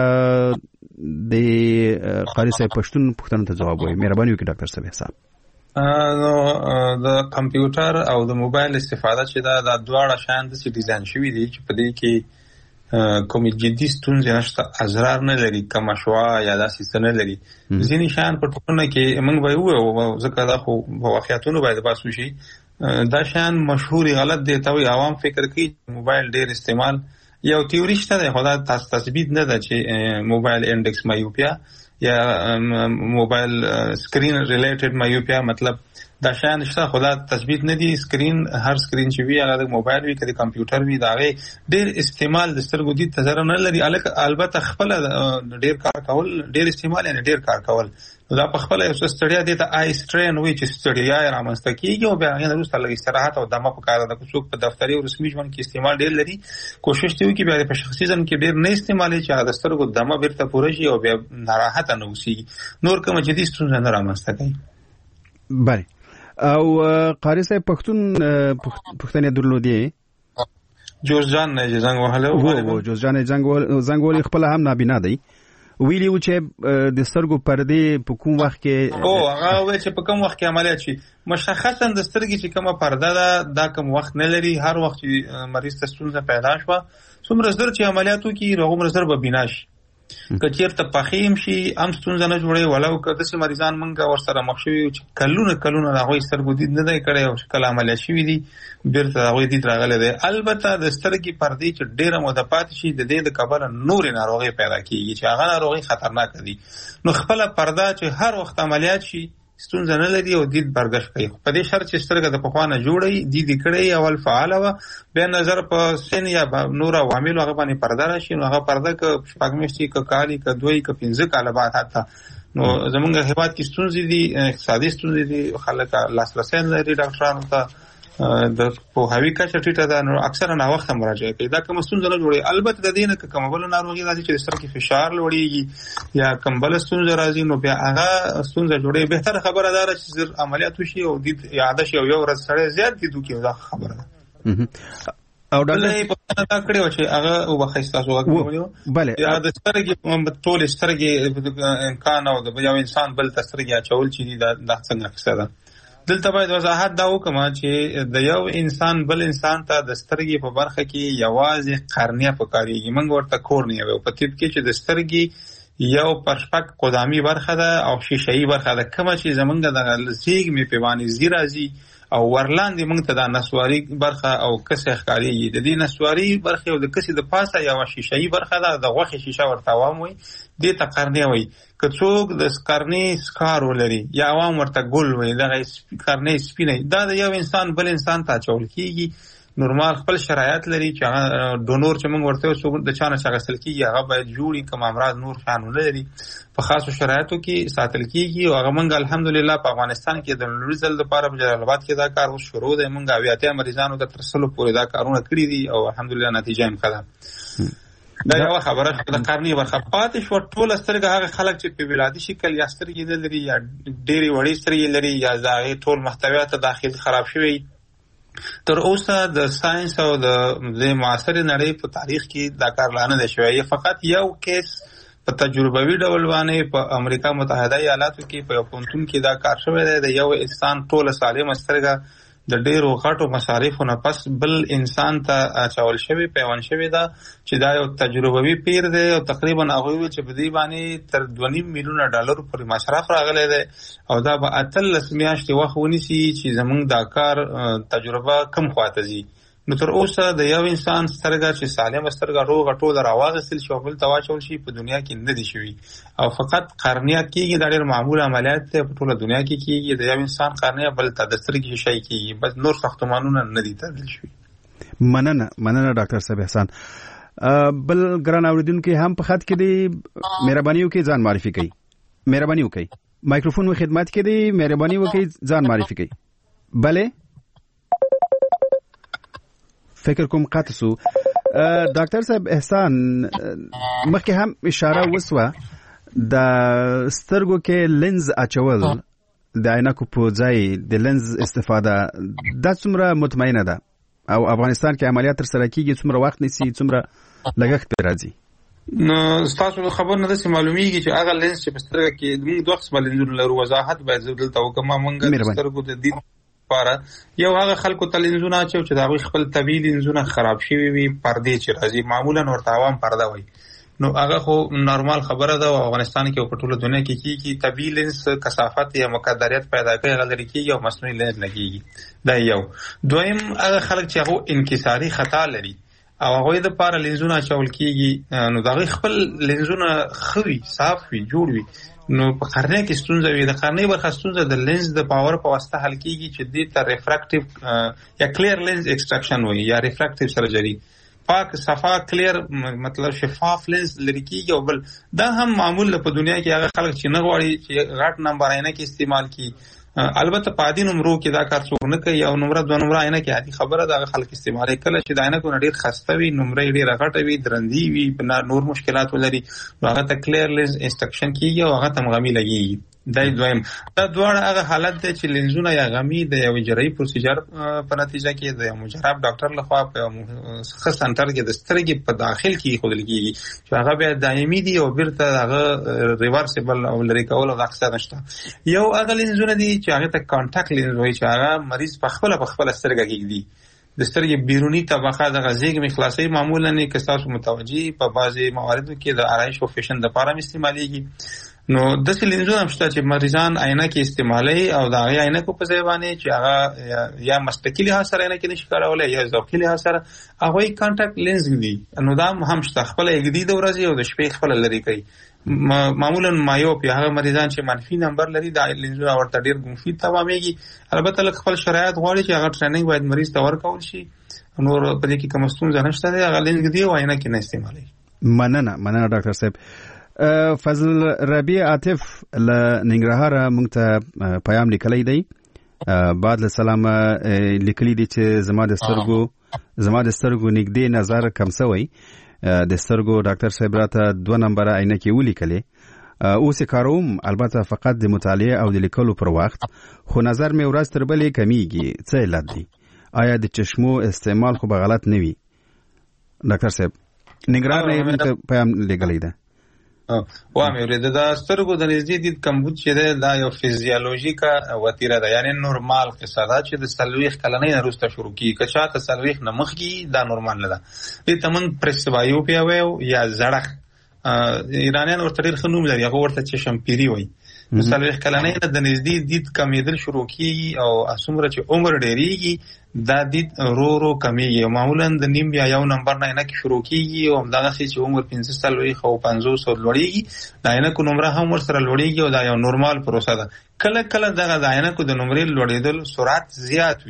د قاري صاحب پښتون پوښتنو ته ځواب وایي مهرباني وکړئ ډاکټر صاحب حساب نو د کمپیوټر او د موبایل استفاده چې دا دواړه شیان داسې ډیزاین شوي دي چې په دې کې کومې جدي ستونزې نشته اضرار نه لري کمه شوه یا داسې څه نه لري ځینې شیان په ټولنه کې موږ به ووایو ځکه دا خو په واقعیتونو باید بحث وشي دا شیان مشهوري غلط دی ته وایي عوام فکر کوي موبایل ډېر استعمال یو تیوري شته دی خو دا تثبیت نه ده چې موبایل انډکس مایوپیا یا موبایل سکرین ریلیټډ مایوپیا مطلب دا شیان شته خو دا تثبیت نه دي سکرین هر سکرین چې وي هغه د موبایل وي که د کمپیوټر وي د هغې ډېر استعمال د سترګو دید ته ضرر نه لري البته خپله ډېر کار کول ډېر استعمال یعنې ډېر کار کول دا په خپله یو څه ستړیا دې ته آی سټرین وایي چې ستړیا یې رامنځته کېږي او بیا هغې نه وروسته لږ استراحت او دمه پکار ده که څوک په دفتري او رسمي ژوند کې استعمال ډېر لري کوشش دې وکړي بیا په شخصي ژوند کې ډېر نه استعمالوي چې هغه د سترګو دمه بېرته پوره شي او بیا ناراحته نه اوسېږي نور کومه جدي ستونزه نه رامنځته کوي بله او قاری صاحب پښتنې درلودې جوزجان نه زنګ وهله وو جوزجان زنګ ولې خپل هم نابینا دی ویلی و چې د سترګو پردې په کوم وخت کې هغه وایي چې په کوم وخت کې عملیات شي مشخصا د سترګې چې کومه پرده ده دا کوم وخت نه لري هر وخت چې مریض ته ستونزه پیدا شوه څومره زر چې عملیات وکړي هغومره زر به بینا شي که چېرته پخیم شي هم ستونزه نه جوړوي ولو که داسې مریضان موږ ورسره مخ شوي یو چې کلونه د هغوی سترګو دید نه دی کړی او چې کله عملیات شوي دي بېرته د هغوی دید راغلی دی البته د سترګې پردې چې ډېره موده پاتې شي د دې د کبله نورې ناروغۍ پیدا کېږي چې هغه ناروغۍ خطرناکه دي نو خپله پرده چې هر وخت عملیات شي ستونزه نه لري او دید برګشت کوي په دې شرط چې سترګه د پخوا نه جوړوي دید یې کړی اول فعاله وه بیا نظر په سن یا نور عواملو هغه باندې پرده راشي نو هغه پرده که شپږ میاشتې که کال که 2 که 15 کاله بعد حتی نو زمونږ هېواد کې ستونزې دي اقتصادي ستونزې دي خلک لاسرسی نه لري ډاکټرانو ته د پوهاوي کچه ټیټه ده نو اکثره ناوخته مراجعه کوي دا کومه ستونزه نه جوړوي البته د دې نه که کومه بله ناروغي راځي چې د سترګې فشار لوړېږي یا کوم بله ستونزه راځي نو بیا هغه ستونزه جوړوي بهتره خبره دا ده چې زر عملیات وشي او دید یاده شي او یو ورځ سړی زیات دید وکړي دا خبره ده او ډاکټر دا کړی و چې هغه وبخښئ ستاسو غږ ونیو یا د سترګې ټولې سترګې امکان او د یو انسان بل ته سترګې اچول چې دي دا څنګه کیسه ده دلته باید وضاحت دا وکړم چې د یو انسان بل انسان ته د سترګې په برخه کې یوازې قرنیه پکارېږي موږ ورته کورنیه وایو په طب کې چې د سترګې یو پرشپک قدامي برخه ده او شیشه‌ای برخه ده کومه چې زمونږ د زیږمې په باندې زی راځي او ورلاندې موږ ته د نسواري برخه او کسه ښکارېږي د دې نسواري برخه او د کسې د پاسه یو شیشه‌ای برخه ده د غوښې شیشه ورته عوام وایي دې ته قرنیه وایي که څوک د قرنې سکار ولري یا عوام ورته ګل وایي دغه قرنې سپینې دا د یو انسان بل انسان ته اچول کېږي نورمال خپل شرایط لري چې هغه ډونور چې موږ ورته وسو د چانه شغسل کیږي هغه باید جوړي کوم امراض نور شانونه لري په خاصو شرایطو کې ساتل کیږي او هغه موږ الحمدلله په افغانستان کې د لوړ لپاره په جلال آباد کې دا کار اوس شروع دی. موږ اویاته مریضانو ته ترسلو پورې دا کارونه کړی دي او الحمدلله نتیجه هم ښه ده. دا یو خبره د قرنی برخه پاتې شو. ټول سترګه هغه خلک چې په ولادي شکل یا سترګې لري یا ډېری وړي سترګې لري یا زاغي ټول محتویات داخلي خراب شوی تر اوسه د ساينس او د معاصر نړۍ په تاریخ کې دا کار لانه دی شوی. فقط یو کیس په تجربوي ډول باندې په امریکا متحده ایالاتو کې په پونتون کې دا کار شوی دی. د یو انسان ټول سالم سترګه د ډیرو غټو مصارفو نه پس بل انسان ته اچول شوی پیوند شوی دا چې دا یو تجربوي پیر دی او تقریبا هغه چې په دې باندې تر 2.5 میلیونه ډالر پورې مصرف راغلی دی او دا به 18 میاشتې وخت ونیسي چې زمونږ دا کار تجربه کم خواته ځي. نو تر اوسه د یو انسان سترګه چې سالم سترګه روغه ټوله راواغستل شي او بل ته واچول شي په دنیا کې نه دي شوي او فقط قرنیه کېږي. دا ډېر معمول عملیات دی په ټوله دنیا کې کېږي. د یو انسان قرنیه بل ته د سترګې شی کېږي بس نور ساختمانونه نه دي تړل شوي. مننه ډاکټر صاحب احسان. بل ګران اوریدونکو هم په خط کې دی مهرباني وکړئ ځان معرفي کړئ. مهرباني وکړئ مایکروفون و خدمت کې دی. مهرباني وکړئ ځان معرفي کړئ. بله فکر کوم قطع سو. ډاکټر صاحب احسان مخکې هم اشاره وسوه د سترګو کې لینز اچول د عینکو په ځای د لینز استفاده دا څومره مطمئنه ده او افغانستان کې عملیات تر سره کیږي څومره وخت نیسي څومره لګښت پرې راځي؟ نو تاسو خبر نه داسې معلومیږي چې هغه لینز چې په سترګه کې موږ دوه قسمه لینزونه لرو. وضاحت باید زه دلته وکړم. موږ د سترګو د دید لپاره یو هغه خلکو ته لینزونه اچو چې دا خپل طبي لینزونه خراب شوي وي پردې چې راځي معمولا ورته عوام پرده وایي. نو هغه خو نورمال خبره ده او افغانستان کې په ټوله دنیا کې کیږي. طبي لینز کثافت یا مقداریت پیدا کوي هغه لري کیږي او مصنوعي لینز نه کیږي. دا یو. دویم هغه خلک چې هغه انکساري خطا لري او هغه د لپاره لینزونه اچول کیږي نو دا خپل لینزونه خوي صاف وي جوړ وي. نو په قرنیه کې ستونزه وي. د قرنیه برخه ستونزه د لینز د پاور په واسطه حل کیږي چې دې ته ریفراکټیو یا کلیر لینز ایکسټراکشن وایي یا ریفراکټیو سرجری. پاک صفا کلیر مطلب شفاف لینز لري کیږي او بل دا هم معمول په دنیا کې هغه خلک چې نه غواړي چې غټ نمبر عینه کې استعمال کړي. البته په عادي نمبرو کې دا کار څوک نه کوي. او نمبر 2 نمبر عینه کې عادي خبره ده خلک استعمالي کله چې د عینه کو ډیر خسته وي نمبر ډیر غټه وي درندي وي نور مشکلات ولري هغه ته کلیر لینز انسټرکشن کیږي او هغه تمغمي لګي. دا دویم. دا دواړه هغه حالت دی چې لینزونه یا غمی د یو اجرایي پروسیجر په نتیجه کې د مجرب ډاکټر لخوا په ښه سنټر کې د سترګې په داخل کې خودل کیږي چې هغه بیا دایمي دي او بیرته هغه ریورسیبل او لری کول او اکثر نشته. یو هغه لینزونه دي چې هغه ته کانټاکټ لینز وایي چې هغه مریض په خپل سترګه کې دي. د سترګې بیرونی طبقه د غزيګ مخلاصي معمولا نه کساسو متوجي په بعضي مواردو کې د آرایش او فیشن د لپاره استعماليږي. نو د لینزونه هم شته چې مریضان عینه کې استعمالي او دا غي عینه کو په ځای باندې چې هغه یا مستقلی حاصل عینه کې نشي کارولای یا ذوقي حاصل هغه کانټاکټ لینز دي. نو دا هم شته خپل یګدي د ورځي او د شپې خپل لري کوي. معمولا مایوپ یا هغه مریضان چې منفي نمبر لري دا لینزونه ورته ډیر مفید تمامېږي. البته لکه خپل شرایط غواړي چې هغه ټریننګ باید مریض ته ورکول شي. نور په دې کې کوم ستونزه نشته دی هغه لینز دی او عینه کې نه استعمالي. مننه ډاکټر صاحب. فضل ربیع عاطف له ننګرهار مونږ ته پیغام لیکلی دی. بعد له سلام لیکلی دی چې زما د سترګو نږدې نظر کم شوی. د سترګو ډاکټر صاحب راته 2 نمبر عینکې ولیکلې اوس کاروم البته فقط د مطالعه او د لیکلو پر وخت خو نظر مې ورځ تر بلې کمیږي. څه علت دی؟ آیا د چشمو استعمال خو به غلط نه وي؟ ډاکټر صاحب ننګرهار نه پیغام لیکلی دی. مې د سترګو د نږدې دید کمبود چې دی دا یو فزیولوژیکا وتیره ده یعنی نورمال قصه ده چې د 40 کلنۍ نه وروسته شروع کیږي. که چاته 40 نه مخکې دا نورمال نه ده. دې ته موږ پرسبایوپیا وایو یا زړښت. ایرانیان ورته ډېر ښه نوم لري هغه ورته چشمپیري وایي. د 40 کلنۍ نه د نږدې دید کمیدل شروع کیږي او څومره چې عمر ډېریږي دا دید رو کمیږي. معمولا د نیم یا یو نمبر نه عینکې شروع کیږي او همدغسې چې عمر 15 او 50 لوړیږي د عینکو نمره هم ورسره لوړیږي او دا یو نورمال پروسه ده. کله کله دغه د عینکو د نمرې لوړېدل سرعت زیات وي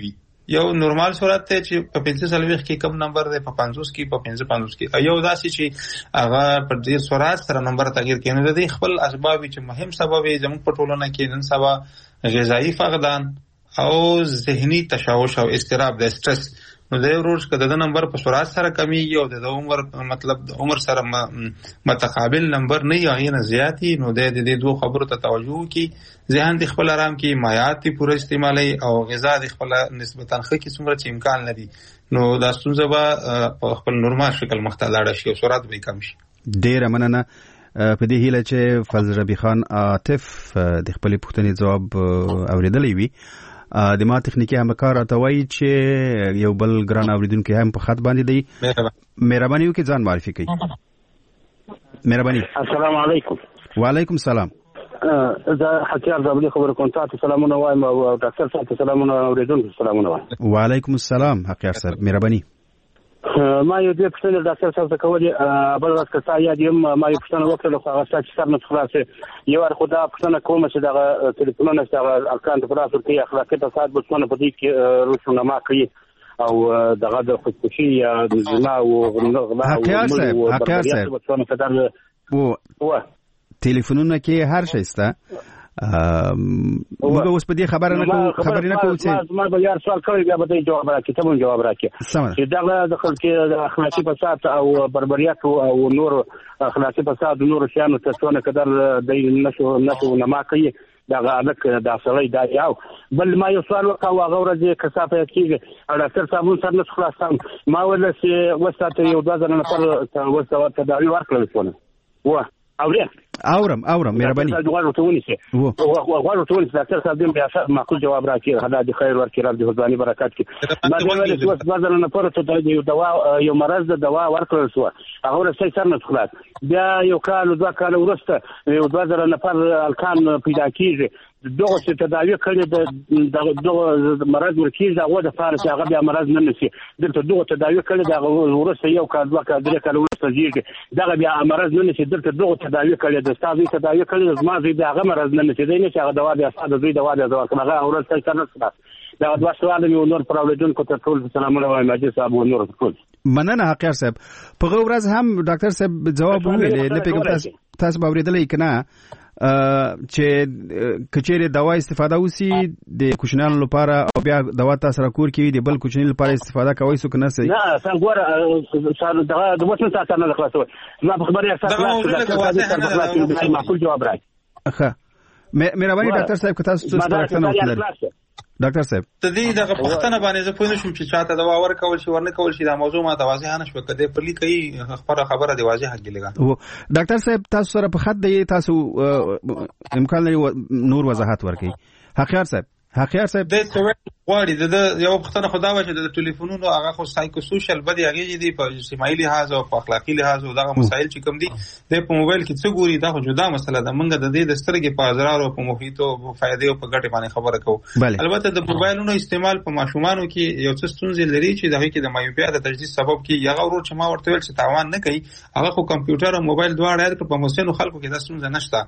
یو نورمال صورت ته چې په 45 کې کم نمبر دی، په 50 کې، په 55 کې. یو داسې چې هغه په ډیر سرعت سره نمبر تغییر کوي. نو د دې خپل اسباب چې مهم سبب یې زموږ په ټولنه کې نن سبا غذایی فقدان او ذهني تشوش او اضطراب د سټرس. نو د ورور کده د نمبر په سرعت سره کمیږي او د عمر مطلب د عمر سره متقابل نمبر نه یغی نه زیاتی. نو د دې دوه خبرو ته توجه کی، ذهن د خپل آرام کی، مایات پوره استعمالي او غذا د خپل نسبتا خې کی څومره چې امکان لري. نو دا ستونزه به په خپل نورمال شکل مختلړ شي او سرعت به کم شي. ډیر مننه. په دې هیله چې فضل ربی خان عاطف د خپل پوښتنې جواب اوریدلی وي. د ما تخنیکی همکار راته وایي چې یو بل ګران اوریدونکي هم په خط باندې دی. مهرباني وکړئ ځان معرفي کړئ. مهرباني. السلام علیکم. وعلیکم السلام. زه حکیار زابلی خبر کوم. تاسو سلامونه وایم او ډاکټر صاحب سلامونه اوریدونکو سلامونه وایم. وعلیکم السلام حکیار صاحب. مهرباني. ما یو دې پښتنه ډاکټر صاحب ته کولې بل ورځ کسا یاد یم ما یو پښتنه وکړه خو هغه چې سر نه خلاصې یو ور خدا پښتنه کوم چې دا ټلیفونونه چې هغه ارکان په تاسو کې اخلاقي فساد بچونه په دې کې روښنما کوي او دغه د خودکشي یا د زنا او غلا او حکیار صاحب او ټلیفونونه کې هر شي ستا موږ اوس په دې خبرې نه کوو چې ما به یار سوال کوي بیا به ته جواب راکړې ته مونږ جواب راکړې چې دغه د خلکو د اخلاقي فساد او بربریت او نور اخلاقي فساد او نور شیانو ته څونه قدر د نشو نما کوي دغه الک د اصلي دا یو بل ما یو سوال وکاو هغه ورځ کثافه کېږي ډاکټر صاحب سر نه خلاصم ما ول چې وساته یو 2000 نفر وساته تداوی ورکړل شو اورم مهرباني. غواړم ته ونیسه ډاکټر صاحب دې بیا معقول جواب راکړي خدای دې خیر ورکړي رب دې حضاني برکات کړي. ما دې ولې چې وسه نه پره ته یو دوا یو مرز د دوا ورکړل شو هغه ورسې سر نه خلاص بیا یو کال دوه کال ورسته یو 2000 نفر الکان پیدا کیږي دغه چې تداوی کړي د دغه مرز ورکیږي هغه د فارس هغه بیا مرز نه نشي دلته دغه تداوی کړي دغه ورسته یو کال دوه کال درې کال ورسته ځيږي دغه بیا مرز نه نشي دلته دغه تداوی کړي د استاد تداوی کړي زما زی دغه مرز نه نشي دی نه چې هغه دوا د استاد زی دوا د دوا هغه ورسته سر نه خلاص دا دوه سوال یو نور پراوډون کو ته ټول سلامونه وایم اجي صاحب و نور ټول مننه حقیقت صاحب. په ورځ هم ډاکټر صاحب جواب ویل نه پیګم تاسو به اوریدلې کنه چې کچېره دوا استفاده وسی د کوچنیانو لپاره او بیا دوا تاسو را کور کې د بل کوچنی لپاره استفاده کوي سو کنه سي نه څنګه سره دغه د وڅن تاسو نه خلاصو ما په خبري اکثر معقول جواب راځي. ښه مهرباني ډاکټر صاحب که تاسو څه ډاکټر صاحب ته دې دغه پښتنه باندې زه پوه نشم چې چاته دوا ورکول شي ورنه کول شي دا موضوع ما ته واضح نه شو کده په لیکي خبره دی واضح حق لګا. او ډاکټر صاحب تاسو سره په خط دی تاسو امکان لري نور وضاحت ورکړي. حقیقت صاحب د غواړي د یو پښتنه خدا و چې د ټلیفونونو هغه خو سایکو سوشل بدی هغه دي په اجتماعي لحاظ او په اخلاقی لحاظ او دغه مسایل چې کوم دي د په موبایل کې څه ګوري دا خو جدا مسله ده. موږ د دې د سترګې په اضرار او په محیط او فائدې او په ګټه باندې خبره کوو. البته د موبایلونو استعمال په ماشومانو کې یو څه ستونزې لري چې دغه کې د مایوپیا د تجدید سبب کې یغه ورو چې ما ورته ویل چې تاوان نه کوي هغه خو کمپیوټر او موبایل دواړه په مسنو خلکو کې د ستونزې نشته.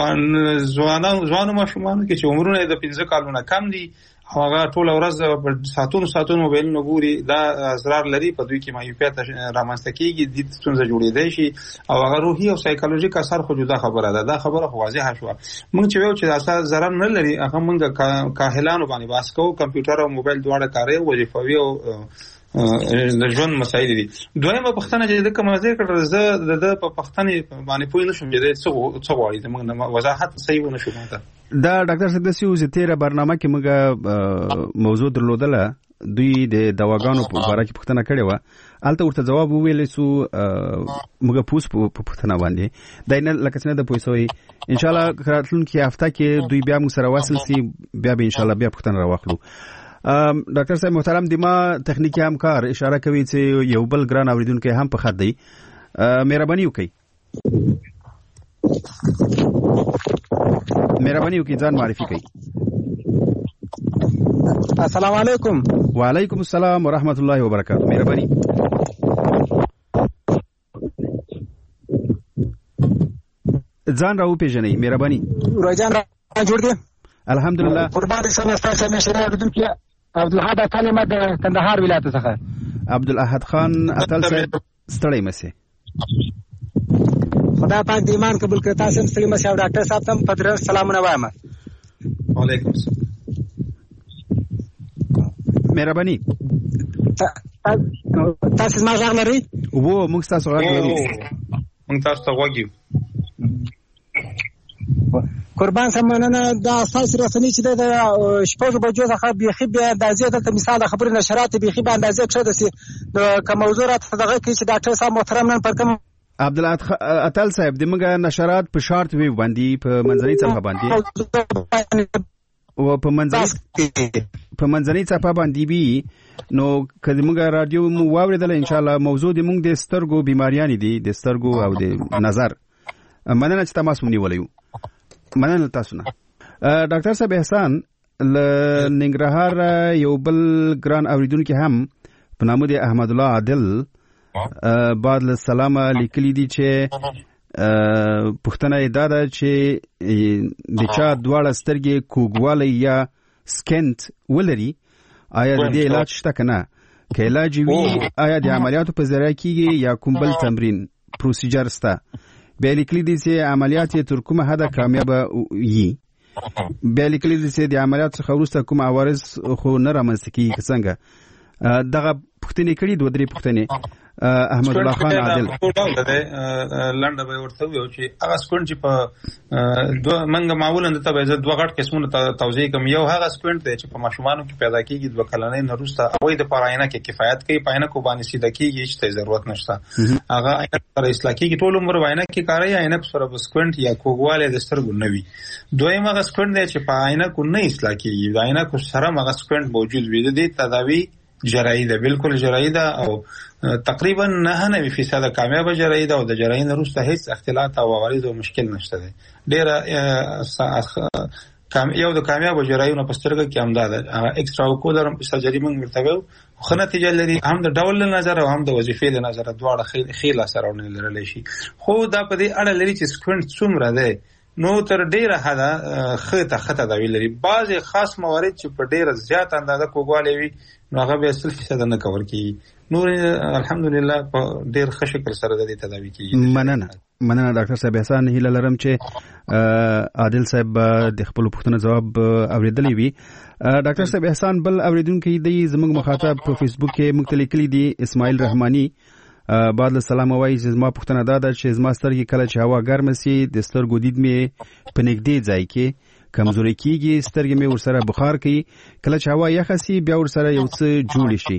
په ځوانو ماشومانو کې چې عمرونه د 15 کالونو کم دي هغه ټول ورځ ساعتونو موبایل نه ګوري دا اضرار لري په دوی کې مایوپیا رامنځته کیږي د ستونزې جوړېدای شي او هغه روحي او سایکولوژیک اثر خو جدا خبره ده. دا خبره خو واضحه شو. موږ چې ویل چې دا ضرر نه لري هغه موږ کاهلانو باندې باس کوو. کمپیوټر او موبایل دواړه کاري وظیفوي او د ژوند مسایل دي. دویمه پښتنه چې د کوم ځای کړه زه د پښتنې باندې پوه نشم چې څه غواړي موږ وضاحت صحیح ونه شو ماته. دا ډاکټر صاحب د سیوز تیره برنامه کې موږ موضوع درلودله دوی د دواګانو په اړه کې پوښتنه کړې و الته ورته جواب ویل سو موږ پوس په پوښتنه باندې دا نه لکه څنګه د پوښتنې ان شاء الله راتلونکي هفته کې دوی بیا موږ سره وصل سي بیا به ان شاء الله بیا پوښتنه راوخلو. ډاکټر صاحب محترم د ما تخنیکی همکار اشاره کوي چې یو بل ګران اوریدونکو هم په خط دی. مهرباني وکړئ ځان معرفي کړئ. السلام علیکم. وعلیکم السلام ورحمت الله وبرکاته. مهرباني ځان راو پیژنئ. مهرباني روزان را جوړ دي الحمدلله. قربان سره تاسو مشره اوریدونکو عبدالاحد اتل یم د کندهار ولایت څخه. عبدالاحد خان اتل صاحب ستړی مسه. خدا پاک د ایمان قبول کړه. تاسو ستړي مسه او ډاکټر صاحب ته په درنه سلامونه وایم. وعلیکم السلام. مهرباني. تاسو ما غږ لرئ؟ وو موږ تاسو غږ لرو. موږ تاسو ته غوږ یو. قربان سمانه دا اساس رسنی چې د شپږ بجو څخه بيخي به اندازې د مثال خبر نشرات بيخي به اندازې کړه د کوم موضوعات دغه کې چې ډاکټر صاحب محترم نن پر کوم عبدالعاد اتل صاحب د موږ نشرات په شارټ ویو باندې په منځنۍ صفحه باندې او په منځنۍ صفحه باندې بي نو کله موږ رادیو مو واوریدل ان شاء الله موضوع د موږ د سترګو بیماریان دي د سترګو او د نظر مننه چې تاسو مونږ ولیو. مننه تاسو نه. ډاکټر صاحب احسان ل ننګرهار یو بل ګران اوریدونکو هم په نامه د احمد الله عادل بعد له سلام لیکلی دي چې پښتنه اداره چې د چا دواړه سترګې کوګواله یا سکینټ ولري آیا د علاج شته کنه؟ که علاج وي آیا د عملیاتو په ذریعه کیږي یا کوم بل تمرین پروسیجر سته؟ بیا لیکلی دي چې عملیات یې تر کومه حده کامیاب وي. بیا لیکلی دي چې د عملیات څخه وروسته کوم عوارض خو نه رامنځته کیږي که څنګه؟ دغه پوښتنې کړي دوه درې پوښتنې احمد الله خان عادل لنډه به ورته ویو چې هغه سکوینټ چې په منګه معمولا د تبع زه دوه غټ قسمونه توضیح کوم. یو هغه سکوینټ دی چې په ماشومانو کې پیدا کیږي دوه کلنۍ نه وروسته هغه د پراینه کې کفایت کوي پاینه کو باندې سیده کیږي هیڅ ضرورت نشته. هغه پر اصلاح کیږي ټول عمر واینه کې کاري عینه سره سکوینټ یا کوګواله د سترګو نوي. دویم هغه سکوینټ دی چې په عینه کو نه اصلاح کیږي د عینه کو سره هغه سکوینټ موجود وي. د تداوی جراحي ده بالکل جراحي ده او تقریبا 99% کامیاب جراحي ده او د جراحي نه وروسته هیڅ اختلاط او عوارض او مشکل نشته ده. ډیره یو د کامیاب جراحي نه پسترګه کې امداد اکسترا کوډر سرجري موږ مرتبه خو نتیجه لري هم د ډول نظر او هم د وظیفې له نظر دواړه خیل سره لري شي. خو دا په دې اړه لري چې سکوینټ څومره ده نو تر ډیره حدا خطه دا ویلري. بعض خاص موارد چې په ډیره زیات اندازه کوګواله وي نو هغه به 100% نه کور کیږي. نور الحمدلله په ډیر ښه شکل سره د دې تداوی کیږي. مننه ډاکټر صاحب احسان هیله لرم چې عادل صاحب د خپل پوښتنه جواب اوریدلی وي. ډاکټر صاحب احسان بل اوریدونکو دی زموږ مخاطب په فیسبوک کې مختلف کلی دی اسماعیل رحمانی بعد السلام وایي چې زما پوښتنه دا ده چې زما سترګې کله چې هوا ګرمه سي د سترګو دید مې په نږدې ځای کې کمزوري کیږي سترګې مې ورسره بخار کوي کله چې هوا یخه سي بیا ورسره یو څه جوړ شي.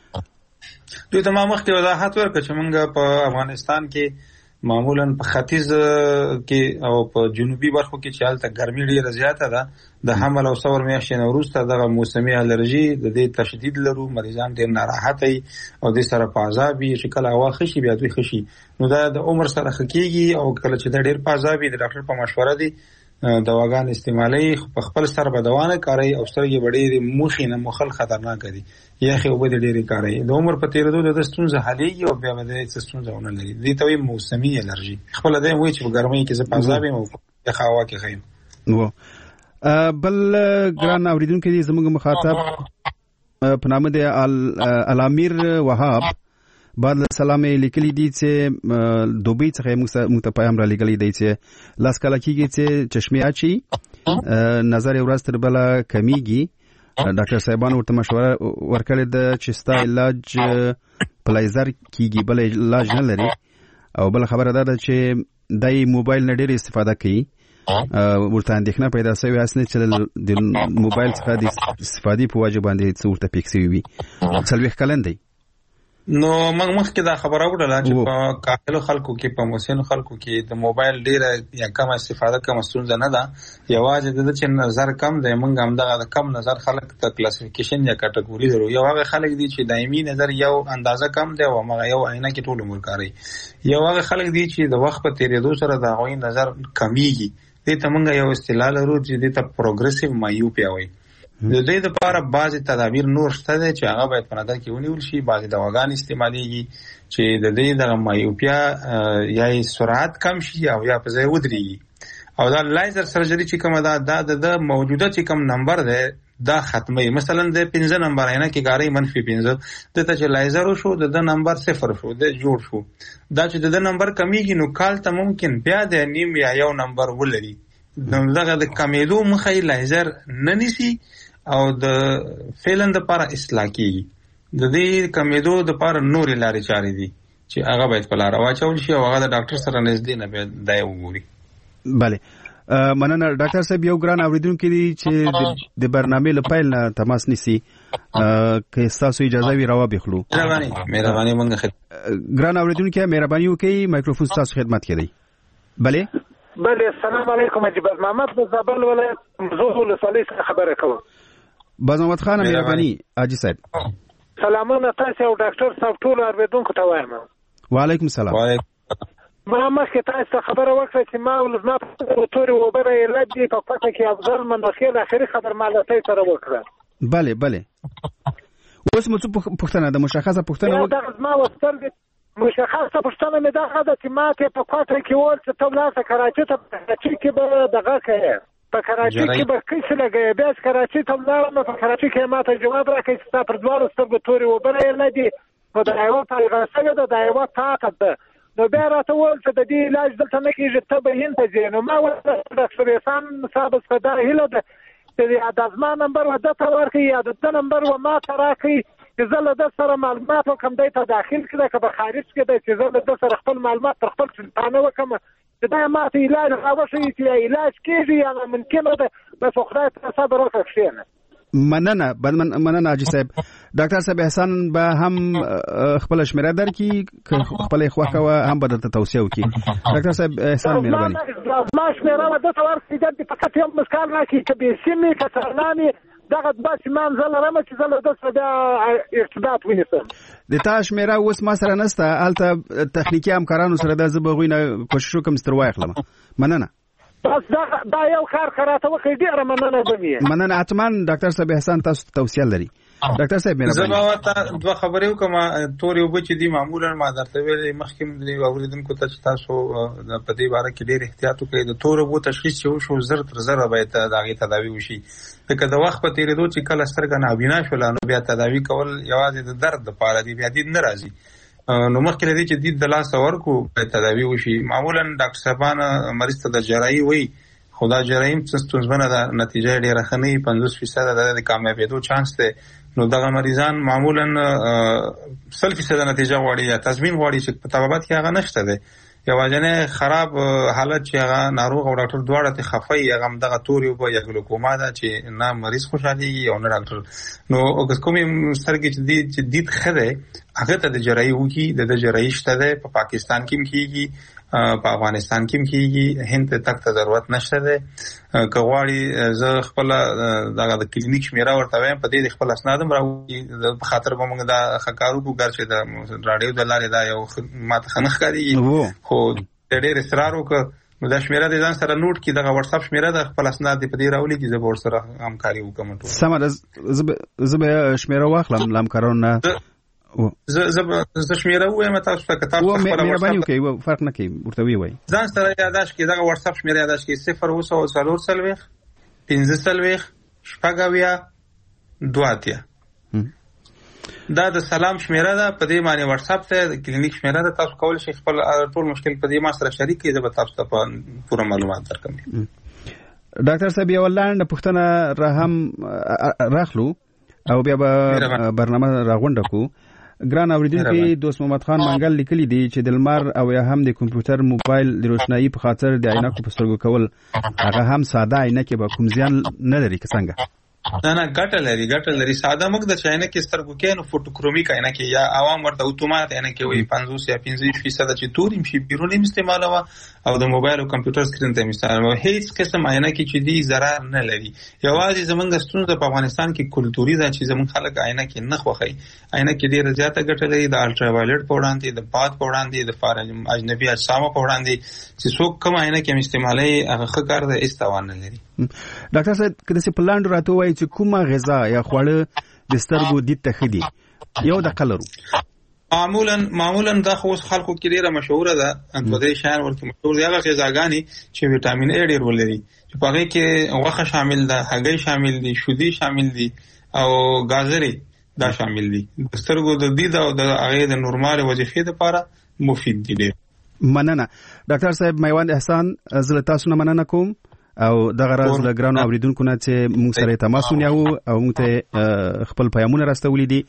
دوی ته ما مخکې وضاحت ورکړ چې موږ په افغانستان کې معمولا په ختیځ کې او په جنوبي برخو کې چې حالت ګرمي ډیره زیاته ده د حمل او ثور میاشتې نه وروسته دغه موسمي الرجی د دې تشدید لرو مریضان ډیر ناراحت او د سره په عذاب چې کله هوا خشي بیا دوی خشي نو دا د عمر سره خکېږي او کله چې د ډیر په عذاب د ډاکټر په مشوره دي دواګان استعمالي په خپل سر بدوانه کوي او سترګې وړي مخې نه مخل خطرناک دي یا خو به ډېری کوي د عمر په تیرېدو د ستونزه حلېږي او بیا به د ستونزه ونه لري دي ته موسمي الرجی خپل د وایي چې په ګرمۍ کې زه پازابې مو په هوا کې خیم نو بل ګران اوریدونکو دي زموږ مخاطب په نامه د الامیر وهاب بعد سلام لیکلی دي چې دوبۍ څخه موږ ته پیغام را لګلی دی چې لاس کله کېږي چې چشمه اچي نظر ورځ تر بله کمیږي ډاکټر صاحبان ورته مشوره ورکړې ده چې ستا علاج په لیزر کېږي بل علاج نه لري او بل خبره ده چې دای موبایل نه ډېر استفاده کوي ورته اندېښنه پیدا شوې اسنه چې د موبایل څخه د استفادې په وجه باندې څه ورته پیښ شوی وي 40 کلن دی نو موږ مخکې دا خبره وکړه چې په کاهلو خلکو کې په مسنو خلکو کې د موبایل ډیره یا کم استفاده کوم ستونزه نه ده یوازې د چې نظر کم دی موږ هم د کم نظر خلک ته کلاسیفیکیشن یا کټګوري درو یو هغه خلک دي چې دایمي نظر یو اندازه کم دی او هغه یو عینه کې ټول عمر کاری یو هغه خلک دي چې د وخت په تیریدو سره د غوي نظر کمیږي دې ته موږ یو اصطلاح لرو چې دې ته پروګریسیو مایوپیا وایي د دې لپاره بعضی تدابیر نور شته چې هغه باید په نظر کې ونیول شي بعضی دواګان استعماليږي چې د دې د مایوپیا یا سرعت کم شي او یا په ځای ودرېږي او دا لیزر سرجري چې کومه دا د موجوده چې کوم نمبر ده دا ختمي. مثلا د 15 نمبر عینه کې ګاري -15 د ته چې لایزر شو د نمبر 0 شو د جوړ شو. دا چې د نمبر کمیږي نو کال ته ممکن بیا د نیم یا یو نمبر ولري. نو دغه د کمیدو مخه لایزر نه نیسي او د فعلن د لپاره اصلاح کیږي. د دې کمیدو د لپاره نورې لارې چارې دي چې هغه باید په لار واچول شي او هغه د ډاکټر سره نږدې نه باید دای وګوري. بله مننه ډاکټر صاحب. یو ګران اوریدونکو دی چې د برنامه له پیل نه تماس نیسي که تاسو اجازه وي راو بخلو. مهرباني مونږ ګران اوریدونکو مهرباني وکړئ مایکروفون تاسو خدمت کړئ. بله السلام علیکم اجبر محمد د زابل ولایت مزوز ولسوالۍ څخه خبره کوم. باز محمد خان مهرباني حاجی صاحب. سلامونه تاسو او ډاکټر صاحب ټول اوریدونکو ته وایم. وعلیکم السلام. ما مخکې تاسو خبره وکړه چې ما ولزما په توري وبره علت دی په پټه کې افضل منخیر اخري خبر مالتای سره وکړه. بله اوس مو څه پوښتنه د مشخصه پوښتنه دا ما وستل دي مشخصه پوښتنه مې دا غواړم چې ما ته په پټه کې ول چې تبلاته کراچي ته کراچي کې به دغه کوي په کراچي کې به کیسه لګي بیا کراچي ته لاړم په کراچي کې ما ته جواب راکړي چې تاسو پر دوه سترګو توري وبره علت دی په دا یو پیغام د یو طاقت ده. نو بیا راته وویل چې د دې علاج دلته نه کېږي ته به هند ته ځې. نو ما ورته ډاکټر احسان صاحب څخه دا هیله ده چې د زما نمبر ده ته ورکړي یا د ده نمبر و ما ته راکړي چې زه له ده سره معلومات وکړم دی ته داخل کړه که به خارج کړه چې زه له ده سره خپل معلومات تر خپل سلطانه وکړم چې دا ما ته علاج راوښیي چې علاج کېږي یا ناممکنه ده. بس خدای ته صبر وکړه کښېنه. مننه حاجی صاحب. ډاکټر صاحب احسان به هم خپل شمیره درکړي خپل خوښه هم به درته توصیه وکړي. ډاکټر صاحب احسان مهرباني ما شمیره ده ته ورکړي د فقط یو مسکال راکړي که بې سیمې که سرنامې دغه بس ما زه لرم چې زه له ده سره بیا ارتباط ونیسم. د تا شمیره اوس ما سره نشته هلته تخنیکي همکارانو سره ده زه به هغوی نه کوشش وکړم چې تر واخلم. مننه. بس دا یو کار کراته وکړي ډېره مننه به مې. مننه حتما ډاکټر صاحب احسان تاسو توصیه لري. ډاکټر صاحب مهرباني. زه به ورته دوه خبرې وکړم. تورې اوبه چې دي معمولا ما درته ویلې مخکې د اوریدونکو ته چې تاسو په دې باره کې ډېر احتیاط وکړئ. د تورې اوبو تشخیص چې وشو زر تر زره باید د هغې تداوي وشي. لکه د وخت په تېرېدو چې کله سترګه نابینا شوله نو بیا تداوي کول یوازې د درد دپاره دي بیا دید نه راځي. نو مخکې له دې چې دید د لاسه ورکړو باید تداوي وشي. معمولا ډاکټر صاحبان مریض ته د جراحي وایي خو دا جراحي ستونزمنه ده نتیجه یې ډېره ښه نه وي 50% د کامیابېدو چانس دی. نو دغه مریضان معمولا 100% نتیجه غواړي یا تضمین غواړي چې په طبابت کې هغه نشته دی. یوازینی خراب حالت چې هغه ناروغ او ډاکټر دواړه ته خفای هغه دغه توري او یا ګلوکوما ده چې نه مریض خوشاليږي او نه ډاکټر. نو اوس کومې سترګې چې دید خره هغه ته د جراحي وکي د جراحي شته ده په پاکستان کې کیږي په افغانستان کې کیږي هند ته تک ته ضرورت نشته ده. کغواړي زه خپل دغه د کلینیک شمیره ورته وایم په دې خپل اسنادم راوړي په خاطر به موږ دا خکارو کو ګر چې د راډیو د لارې دا یو ماته خنخ کاریږي خو ډېر اصرار وکړ نو دا شمیره د ځان سره نوٹ کی دغه واتس اپ شمیره د خپل اسناد په دې راولي چې زه به ورسره همکاري وکم. سمه زه به واخلم لامکارونه زه شمیره وایم تاسو ته کتاب خپل مهرباني وکړئ فرق نه کوي ورته وی ځان سره یاداش کې دغه واتس اپ شمیره یاداش کې 0 15 شپږاویا دواتیا دا د سلام شمیره ده په دې معنی واتس اپ ته د کلینیک شمیره ده. تاسو کول شئ خپل ټول مشکل په دې ما سره شریک کړئ زه به تاسو ته پوره معلومات درکړم. ډاکټر صاحب یو لاندې پوښتنه را هم راخلو او بیا به برنامه راغونډه کو. ګران اوریدونکو دوست محمد خان منګل لیکلی دی چې د لمر او یا هم د کمپیوټر موبایل د روشنايي په خاطر د عینکو په سترګو کول هغه هم ساده عینکې به کوم زیان نه لري که څنګه؟ نه ګټه لري. ساده موږ د عینکې سترګو کې نو فوټوکرومیک عینکې یا عوام ورته اتومات عینکې وي 50 یا 50% چې توریم شي بیرونی استعمالوه او د موبایل او کمپیوټر سکرین ته استعمالوه. هیڅ قسم عینکې چې دی ضرر نه لري. یوازې زمونږ ستونزه په افغانستان کې کلتوري ده چې زمونږ خلک عینکې نه خوښي. عینکې ډیره زیاته ګټه لري د الټرا وایلټ په وړاندې د باد په وړاندې د اجنبي اجسامو په وړاندې چې څوک کوم عینکې استعمالوي هغه ښه کار ده استوان نه لري. ډاکټر صاحب کله چې پلاند راته وایي چې کومه غذا یا خواړه د سترګو دید ته خدي یو د قلرو معمولا دا خو خلکو کې ډیره مشهوره ده ان په دې شان ورته مشهور دی هغه غذاګانی چې وټامین A ډیر ولري چې په هغه کې غوښه شامل ده هګۍ شامل دي شودي شامل دي او گازري دا شامل دي سترګو د دید او د هغه د نورمال وظیفې لپاره مفید دي. مننه ډاکټر صاحب میوند احسان زه تاسو نه مننه کوم او دغه راز لګرانو اوریدونکو نه چې موږ سره تماس ونیو او موږ ته خپل پیغامونه راستولي دي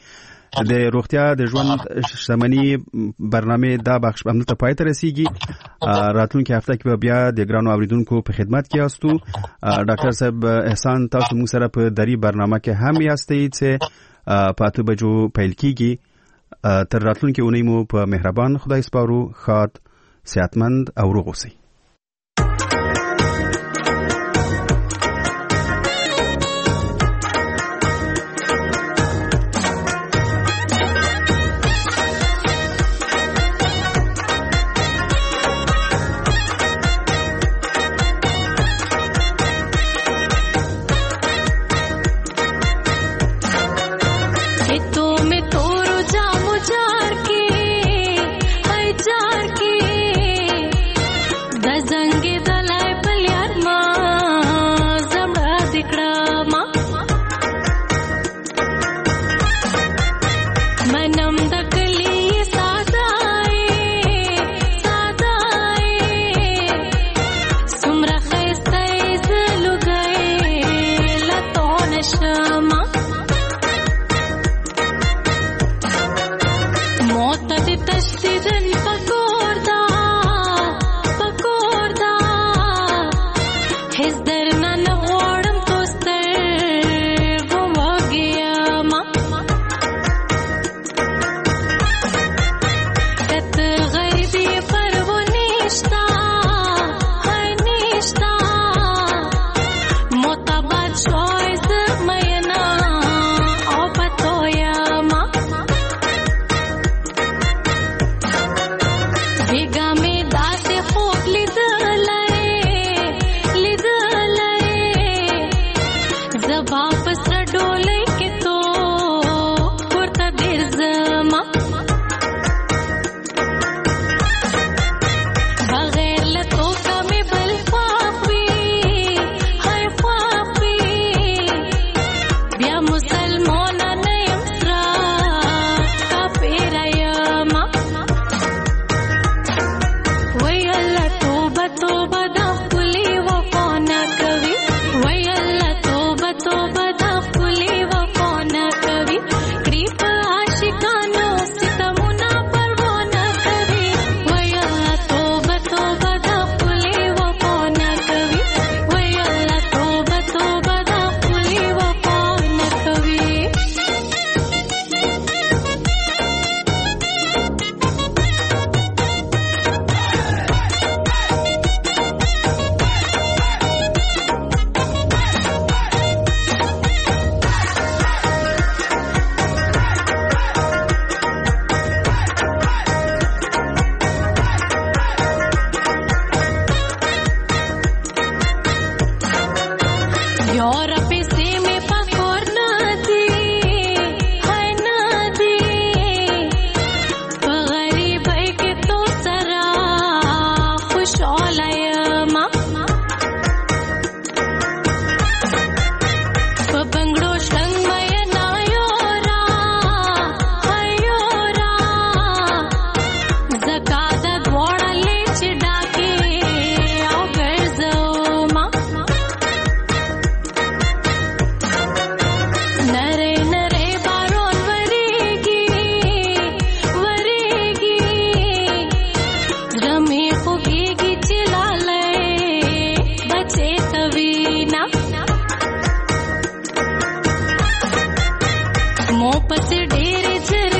د روغتیا د ژوند شتمنۍ برنامه دا بخش هم ته پای ته رسیږي راتلونکي هفته کې بیا د ګرانو اوریدونکو په خدمت کې یاستو. ډاکټر صاحب احسان تاسو موږ سره په دری برنامه کې هم یاستئ چې په 8 بجو پیل کیږي. تر راتلونکي اونۍ مو په مهربان خدای سپارو. ښاد صحتمند او روغ اوسئ.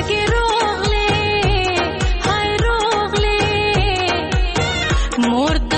मोर